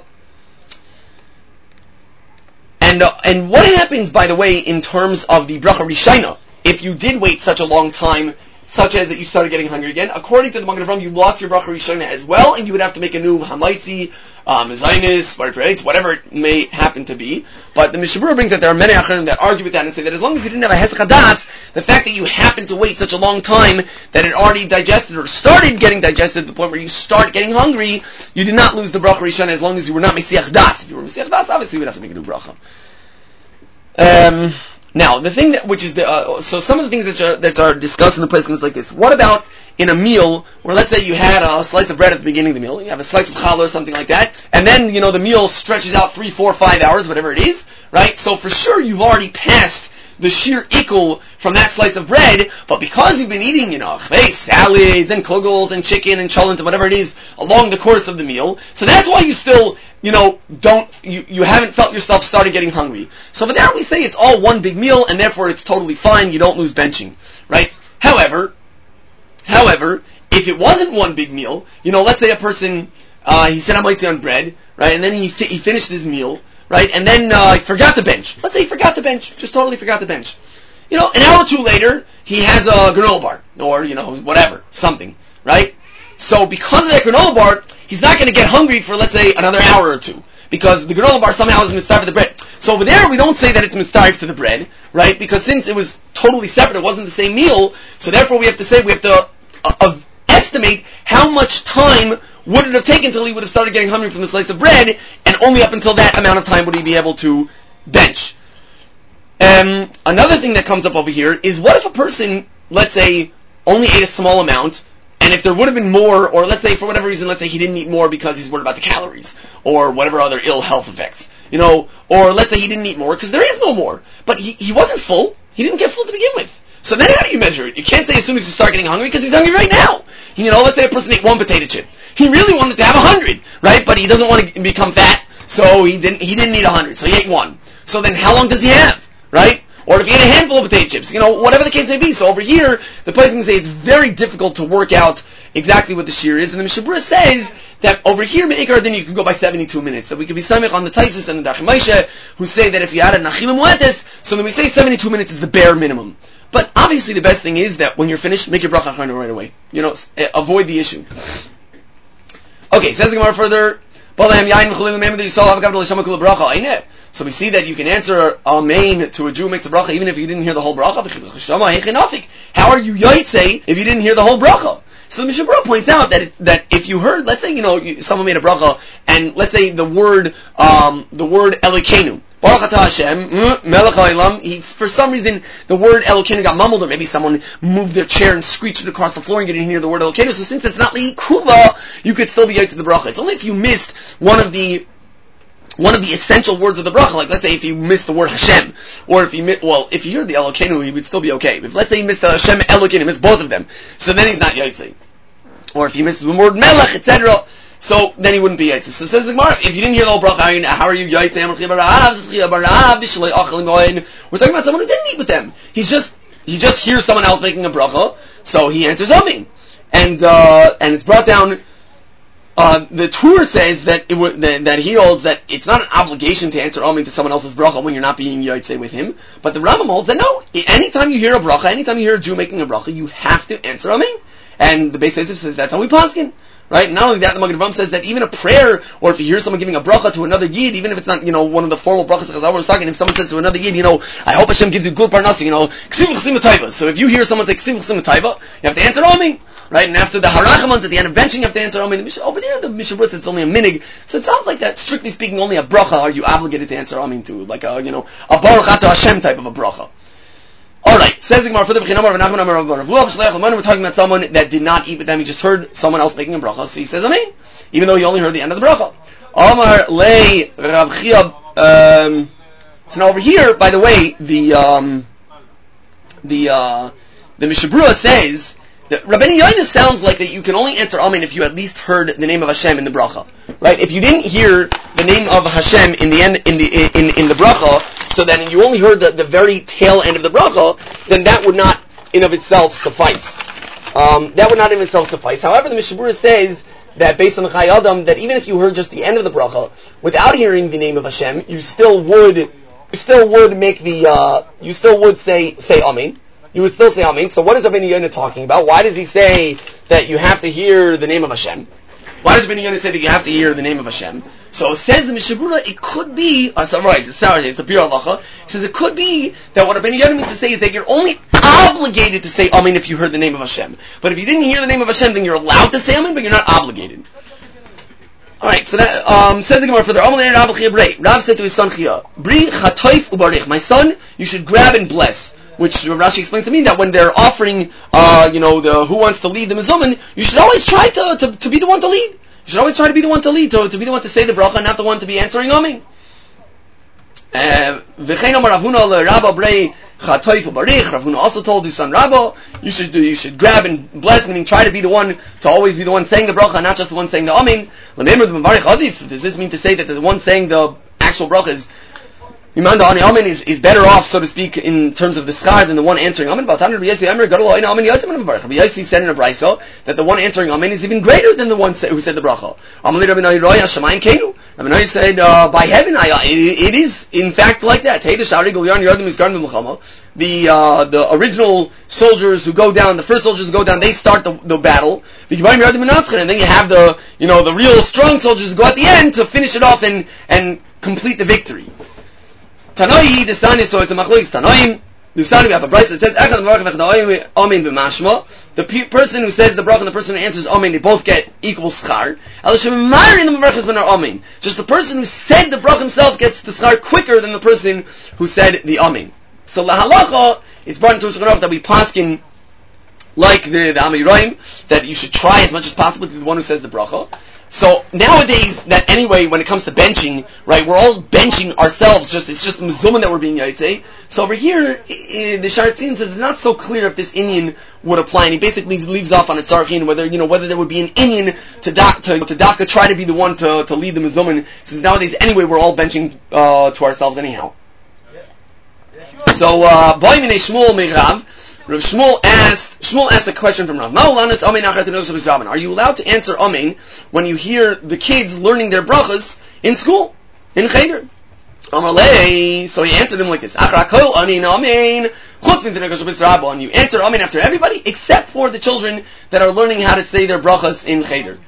And uh, and what happens, by the way, in terms of the bracha rishayna, if you did wait such a long time, such as that you started getting hungry again, according to the Magen Avraham, you lost your bracha rishayna as well, and you would have to make a new hamaitzi, um, zainis, whatever it may happen to be. But the Mishabura brings that there are many acharim that argue with that and say that as long as you didn't have a hesach hadas, the fact that you happened to wait such a long time that it already digested or started getting digested to the point where you start getting hungry, you did not lose the bracha rishayna as long as you were not mesiach das. If you were mesiach das, obviously you would have to make a new bracha. Um, now, the thing that, which is the, uh, so some of the things that are, that are discussed in the place is like this. What about in a meal where, let's say you had a slice of bread at the beginning of the meal, you have a slice of challah or something like that, and then, you know, the meal stretches out three, four, five hours, whatever it is, right? So for sure you've already passed the sheer ikul from that slice of bread, but because you've been eating, you know, salads and kugels and chicken and cholent and whatever it is along the course of the meal, so that's why you still, you know, don't, you, you haven't felt yourself started getting hungry. So over there we say it's all one big meal, and therefore it's totally fine, you don't lose benching, right? However, however, if it wasn't one big meal, you know, let's say a person, uh, he said hamaitzi on bread, right, and then he fi- he finished his meal, right, and then uh, he forgot to bench. Let's say he forgot to bench, just totally forgot to bench. You know, an hour or two later, he has a granola bar, or, you know, whatever, something, right? So because of that granola bar, he's not going to get hungry for, let's say, another hour or two, because the granola bar somehow is mitzvah for the bread. So over there, we don't say that it's mitzvah to the bread, right? Because since it was totally separate, it wasn't the same meal, so therefore we have to say, we have to uh, uh, estimate how much time would it have taken until he would have started getting hungry from the slice of bread, and only up until that amount of time would he be able to bench. Um, another thing that comes up over here is, what if a person, let's say, only ate a small amount, and if there would have been more, or let's say for whatever reason, let's say he didn't eat more because he's worried about the calories, or whatever other ill health effects, you know, or let's say he didn't eat more because there is no more, but he, he wasn't full, he didn't get full to begin with. So then how do you measure it? You can't say as soon as you start getting hungry, because he's hungry right now. You know, let's say a person ate one potato chip. He really wanted to have a hundred, right? But he doesn't want to become fat, so he didn't, he didn't eat a hundred, so he ate one. So then how long does he have, right? Or if he ate a handful of potato chips, you know, whatever the case may be. So over here, the place can say it's very difficult to work out exactly what the shear is, and the Mishnah Berurah says that over here, Me'ikar Din, you can go by seventy-two minutes. So we could be samech on the Taisus and the Dachim Moshe, who say that if you added Nachim and Muetes, so then we say seventy-two minutes is the bare minimum. But obviously the best thing is that when you're finished, make your bracha acharna right away. You know, avoid the issue. Okay, says the Gemara further, so we see that you can answer amen to a Jew who makes a bracha even if you didn't hear the whole bracha. How are you yaitse if you didn't hear the whole bracha? So the Mishnah Berurah points out that it, that if you heard, let's say, you know, you, someone made a bracha, and let's say the word, um, the word Elokeinu, Baruch atah Hashem, Melech haolam, he, for some reason, the word Elokeinu got mumbled, or maybe someone moved their chair and screeched it across the floor and you didn't hear the word Elokeinu, so since it's not li'ikuva, you could still be yaitse the bracha. It's only if you missed one of the one of the essential words of the bracha, like let's say if you missed the word Hashem, or if you mi- well, if you heard the Elokeinu, he would still be okay. If let's say he missed the Hashem Elokeinu, he missed both of them, so then he's not yaitse. Or if he missed the word Melech, et cetera, so then he wouldn't be yaitse. So says the Gemara, if you didn't hear the whole bracha, how are you yaitse? We're talking about someone who didn't eat with them. He's just he just hears someone else making a bracha, so he answers amen, and uh, and it's brought down. Uh, the Torah says that, it w- that that he holds that it's not an obligation to answer amen to someone else's bracha when you're not being yaitse with him. But the Rambam holds that no, anytime you hear a bracha, anytime you hear a Jew making a bracha, you have to answer amen. And the Beis Yosef says that's how we paskin, right? Not only that, the Magen Avraham says that even a prayer, or if you hear someone giving a bracha to another yid, even if it's not, you know, one of the formal brachas Chazal was talking, if someone says to another yid, you know, I hope Hashem gives you good parnasa, you know, ksiv l'chsim taiva. So if you hear someone say ksiv l'chsim taiva, you have to answer amen. Right, and after the harachamans at the end of benching, you have to answer amen. The over there, the Mishnah Berurah says it's only a minig, so it sounds like that. Strictly speaking, only a bracha are you obligated to answer amen to, like a you know a baruch atah Hashem type of a bracha. All right, says the Gemara for the B'chinamar of Nachman Amar Rav Shleich. We're talking about someone that did not eat with them; he just heard someone else making a bracha, so he says amen, even though he only heard the end of the bracha. Amar lei Rav Chia. Um, so now over here, by the way, the um, the uh, the Mishnah Berurah says. Rabbeinu Yonah sounds like that you can only answer amen if you at least heard the name of Hashem in the bracha, right? If you didn't hear the name of Hashem in the end in the in in the bracha, so then you only heard the, the very tail end of the bracha, then that would not in of itself suffice. Um, that would not in itself suffice. However, the Mishnah Berurah says that based on the Chai Adam, that even if you heard just the end of the bracha without hearing the name of Hashem, you still would you still would make the uh, you still would say say amen. You would still say amen. So what is Rabbeinu Yonah talking about? Why does he say that you have to hear the name of Hashem? Why does Rabbeinu Yonah say that you have to hear the name of Hashem? So it says the Mishnah Berurah, it could be, I summarize, it's it's a pure halacha. It says it could be that what Rabbeinu Yonah means to say is that you're only obligated to say amen if you heard the name of Hashem. But if you didn't hear the name of Hashem, then you're allowed to say amen, but you're not obligated. Alright, so that, um, says the Gemara further, Rav said to his son Chia, Bri chatoif ubarich, my son, you should grab and bless. Which Rashi explains to me that when they're offering, uh, you know, the who wants to lead the Mizuman, you should always try to, to to be the one to lead. You should always try to be the one to lead, to, to be the one to say the bracha, not the one to be answering amen. V'chein Amar Rav Huna leRabba brei chatoif ubarich. Rav Huna also told his son Rabba, you should do, you should grab and bless, meaning try to be the one to always be the one saying the bracha, not just the one saying the amen. Does this mean to say that the one saying the actual bracha is Iman Da'ani Amen is, is better off, so to speak, in terms of the schar than the one answering Amen. Rabbi Yossi said in a brayso that the one answering Amen is even greater than the one who said the bracha. Rabbi Noah said, uh, by heaven, I, it, it is in fact like that. The uh, the original soldiers who go down, the first soldiers who go down, they start the, the battle, and then you have the you know the real strong soldiers who go at the end to finish it off and and complete the victory. Tanoi, the Sani, so it's a machlois Tanoim. The Sani, we have a price that says, the pe- person who says the bracha and the person who answers Amen, they both get equal schar. Just the person who said the bracha himself gets the schar quicker than the person who said the Amen. So la halacha, it's brought into Shulchan Aruch that we paskin like the, the Amirayim, that you should try as much as possible to be the one who says the bracha. So nowadays, that anyway, when it comes to benching, right, we're all benching ourselves. Just it's just the mezumah that we're being yaitze. So over here, I, the Sharatzin says it's not so clear if this inyan would apply, and he basically leaves off on a tzarchin whether you know whether there would be an inyan to da, to to dafka try to be the one to to lead the mezumah. Since nowadays, anyway, we're all benching uh, to ourselves anyhow. So boy minei Shmuel meirav. Rav Shmuel asked, Shmuel asked a question from Rav. Are you allowed to answer Amen when you hear the kids learning their brachas in school, in Cheder? Amalei. So he answered him like this. Amen, Amen. And you answer Amen after everybody, except for the children that are learning how to say their brachas in Cheder.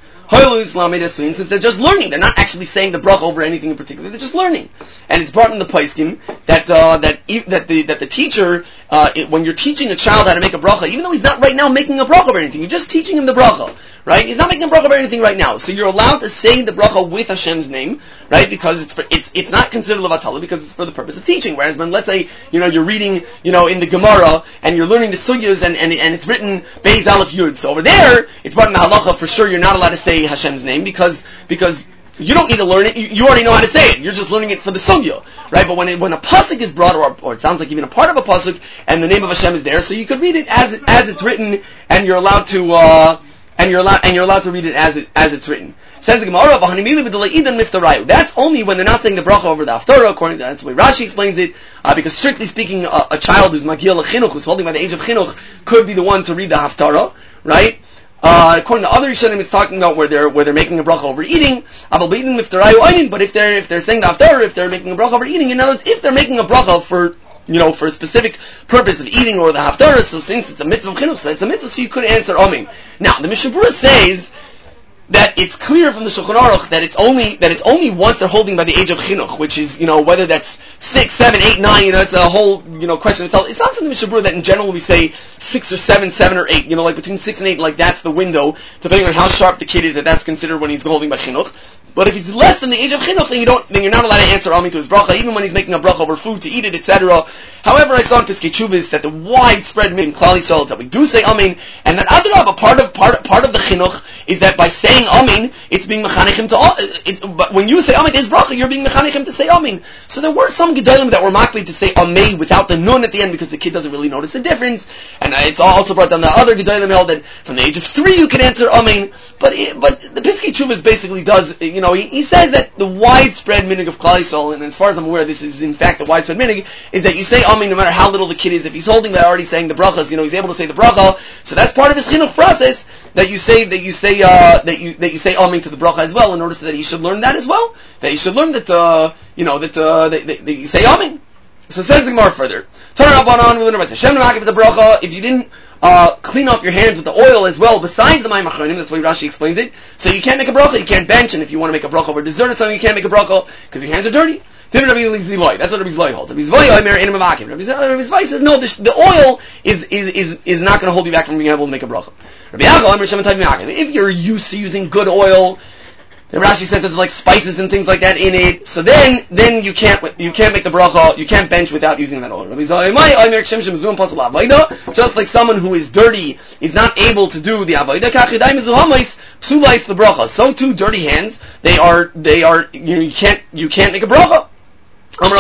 Since they're just learning, they're not actually saying the bracha over anything in particular. They're just learning, and it's brought in the Paiskim that uh, that that the that the teacher, uh, it, when you're teaching a child how to make a bracha, even though he's not right now making a bracha over anything, you're just teaching him the bracha, right? He's not making a bracha over anything right now, so you're allowed to say the bracha with Hashem's name, right? Because it's for, it's it's not considered levatala because it's for the purpose of teaching. Whereas when let's say you know you're reading you know in the Gemara and you're learning the sugyas and and, and it's written Beis Aleph Yud, so over there it's brought in the halacha for sure you're not allowed to say Hashem's name because because you don't need to learn it. You, you already know how to say it. You're just learning it for the sugya, right? But when it, when a pasuk is brought, or, or it sounds like even a part of a pasuk, and the name of Hashem is there, so you could read it as it, as it's written, and you're allowed to uh, and you're allowed and you're allowed to read it as it as it's written. Says the Gemara, that's only when they're not saying the bracha over the haftarah. According to that's the way Rashi explains it, uh, because strictly speaking, a, a child who's magiel chinuch, who's holding by the age of chinuch, could be the one to read the haftarah, right? Uh, according to other Rishonim, it's talking about where they're where they're making a bracha over eating. But if they're if they're saying the haftarah, if they're making a bracha over eating, in other words, if they're making a bracha for you know for a specific purpose of eating or the haftarah, so since it's a mitzvah of chinuch, so it's a mitzvah, so you could answer amen. Now the Mishnah Berurah says that it's clear from the Shulchan Aruch that it's only that it's only once they're holding by the age of chinuch, which is you know whether that's six, seven, eight, nine. You know, it's a whole you know question itself. It's not something Mishnah Berurah that in general we say six or seven, seven or eight. You know, like between six and eight, like that's the window, depending on how sharp the kid is. That that's considered when he's holding by chinuch. But if he's less than the age of chinuch, then you don't, then you're not allowed to answer amen to his bracha, even when he's making a bracha over food to eat it, et cetera. However, I saw in Piskei Teshuvos that the widespread min Klal Yisrael is that we do say amen, and that adrabah, part of part part of the chinuch is that by saying amen, it's being mechanechim to. It's but when you say amen to his bracha, you're being mechanechim to say amen. So there were some gedolim that were makbid to say amen without the nun at the end because the kid doesn't really notice the difference, and it's also brought down the other gedolim held that from the age of three you can answer amen. But it, but the Piskei Teshuvos basically does, you know, he, he says that the widespread minig of Klal Yisrael, and as far as I'm aware, this is in fact the widespread minig, is that you say amen no matter how little the kid is. If he's holding by already saying the brachas, you know, he's able to say the bracha. So that's part of his chinuch process that you say that you say uh, that you that you say amen to the bracha as well, in order so that he should learn that as well. That he should learn that uh, you know that, uh, that, that that you say amen. So says the Gemara further. If you didn't uh, clean off your hands with the oil as well, besides the mayim achronim, that's the way Rashi explains it. So you can't make a bracha, you can't bench, and if you want to make a bracha over dessert or something, you can't make a bracha because your hands are dirty. That's what Rabbi Ziloi holds. Rabbi Ziloi says no, the, the oil is is is is not going to hold you back from being able to make a bracha. If you're used to using good oil, the Rashi says there's like spices and things like that in it. So then, then you can't you can't make the bracha, you can't bench without using that oil. Just like someone who is dirty is not able to do the avodah, psulais the bracha. So too, dirty hands, they are they are you know, you can't you can't make a bracha. I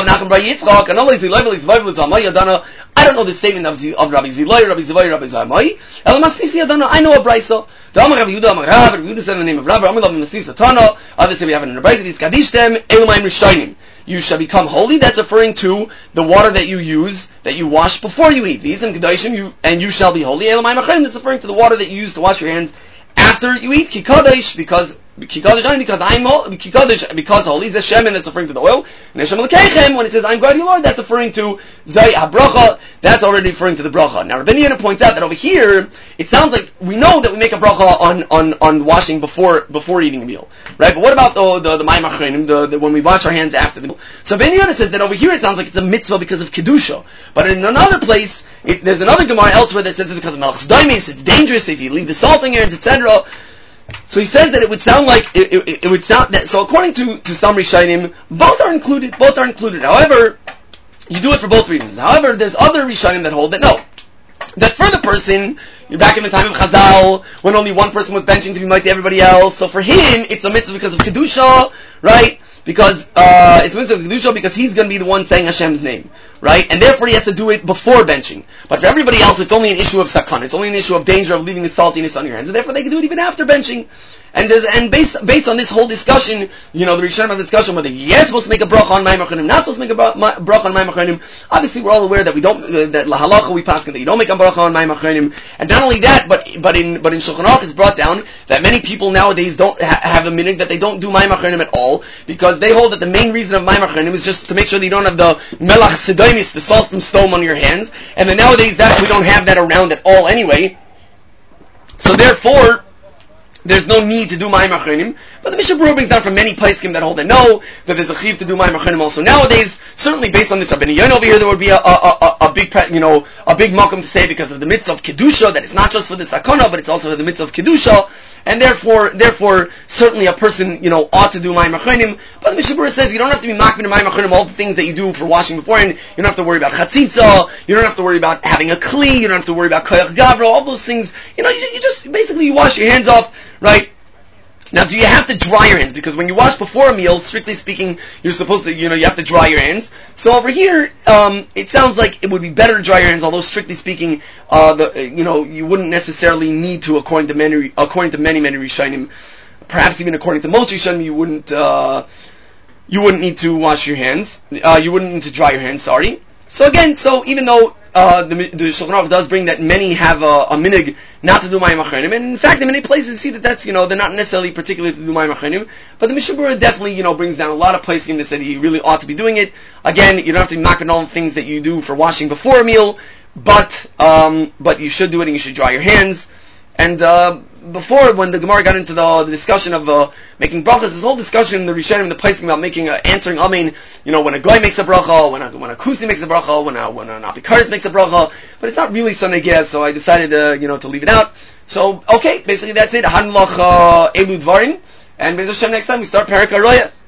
don't know the statement of, Z, of Rabbi Zilai, Rabbi Zilai, Rabbi Zalmai. I know a brayso. The Amar Rabbi Yehuda, Amar Rav, Rabbi Yehuda said in the name of Rav, Amar Rabbi Masisa Tana. Obviously, we have it in the brayso. you shall become holy. That's referring to the water that you use, that you wash before you eat. These and Kedoshim, you and you shall be holy. Elamai Machayim, that's referring to the water that you use to wash your hands after you eat. Ki Kadosh, because Ki Kadosh, because I'm Ki Kadosh, because holy. Zeh Shemin, that's referring to the oil. And Hashem L'keichem, when it says I'm God your Lord, that's referring to Zay HaBracha. That's already referring to the bracha. Now Rabbi Yehuda points out that over here, it sounds like we know that we make a bracha on on, on washing before before eating a meal, right? But what about the the the Mayim Achronim, the, the when we wash our hands after the meal? So Rabbi Yehuda says that over here it sounds like it's a mitzvah because of kedusha, but in another place, it, there's another Gemara elsewhere that says it's because of Melchus Daimis. It's dangerous if you leave the salt in your hands, et cetera. So he says that it would sound like it, it, it would sound that. So according to to some Rishonim, both are included. Both are included. However, you do it for both reasons. However, there's other Rishonim that hold that no, that for the person, you're back in the time of Chazal when only one person was benching to be mighty everybody else. So for him, it's a mitzvah because of kedusha, right? Because uh, it's a mitzvah of kedusha because he's going to be the one saying Hashem's name, right? And therefore he has to do it before benching. But for everybody else, it's only an issue of sakhan. It's only an issue of danger of leaving the saltiness on your hands, and therefore they can do it even after benching. And there's, and based based on this whole discussion, you know, the Rishonim have a discussion whether you're supposed to make a bracha on Mayim Achronim, not supposed to make a bracha on Mayim Achronim. Obviously, we're all aware that we don't uh, that lahalacha we paskin that you don't make a bracha on Mayim Achronim. And not only that, but but in but in Shulchan Aruch it's brought down that many people nowadays don't ha- have a minhag that they don't do Mayim Achronim at all because they hold that the main reason of Mayim Achronim is just to make sure that you don't have the melach sedoimis, the salt from stone, on your hands. And then nowadays that we don't have that around at all anyway. So therefore, there's no need to do Mayim Achronim. But the Mishnah Berurah brings down from many Paiskim that hold that no, that there's a chiv to do Mayim Achronim also nowadays. Certainly based on this Rabbi Yehuda over here, there would be a, a, a, a big, you know, a big makom to say because of the mitzvah of kedusha that it's not just for the sakana, but it's also for the mitzvah of kedusha, and therefore, therefore, certainly a person, you know, ought to do Mayim Achronim. But the Mishnah Berurah says you don't have to be makmin in Mayim Achronim all the things that you do for washing beforehand. You don't have to worry about chatzitza. You don't have to worry about having a kli. You don't have to worry about koyach gavra. All those things. You know, you, you just basically you wash your hands off, right? Now, do you have to dry your hands? Because when you wash before a meal, strictly speaking, you're supposed to, you know, you have to dry your hands. So over here, um, it sounds like it would be better to dry your hands, although strictly speaking, uh, the, you know, you wouldn't necessarily need to, according to many, according to many, many Rishonim, perhaps even according to most Rishonim, you wouldn't, uh, you wouldn't need to wash your hands. Uh, you wouldn't need to dry your hands, sorry. So again, so even though uh, the, the Shulchan Aruch does bring that many have a, a minhag not to do Mayim Achronim, and in fact in many places you see that that's, you know, they're not necessarily particular to do Mayim Achronim, but the Mishnah Berurah definitely, you know, brings down a lot of places that said he really ought to be doing it. Again, you don't have to be knocking on things that you do for washing before a meal, but um, but you should do it and you should dry your hands. And uh, before, when the Gemara got into the, the discussion of uh, making brachas, this whole discussion in the Rishonim and the Paiskim about making uh, answering Amen, you know, when a guy makes a bracha, when a when a kusi makes a bracha, when a when an apikaris makes a bracha, but it's not really Sunday gas, so I decided uh, you know to leave it out. So okay, basically that's it. Han lach elu dvarim, and Be'ez Hashem next time we start Perek HaRoya.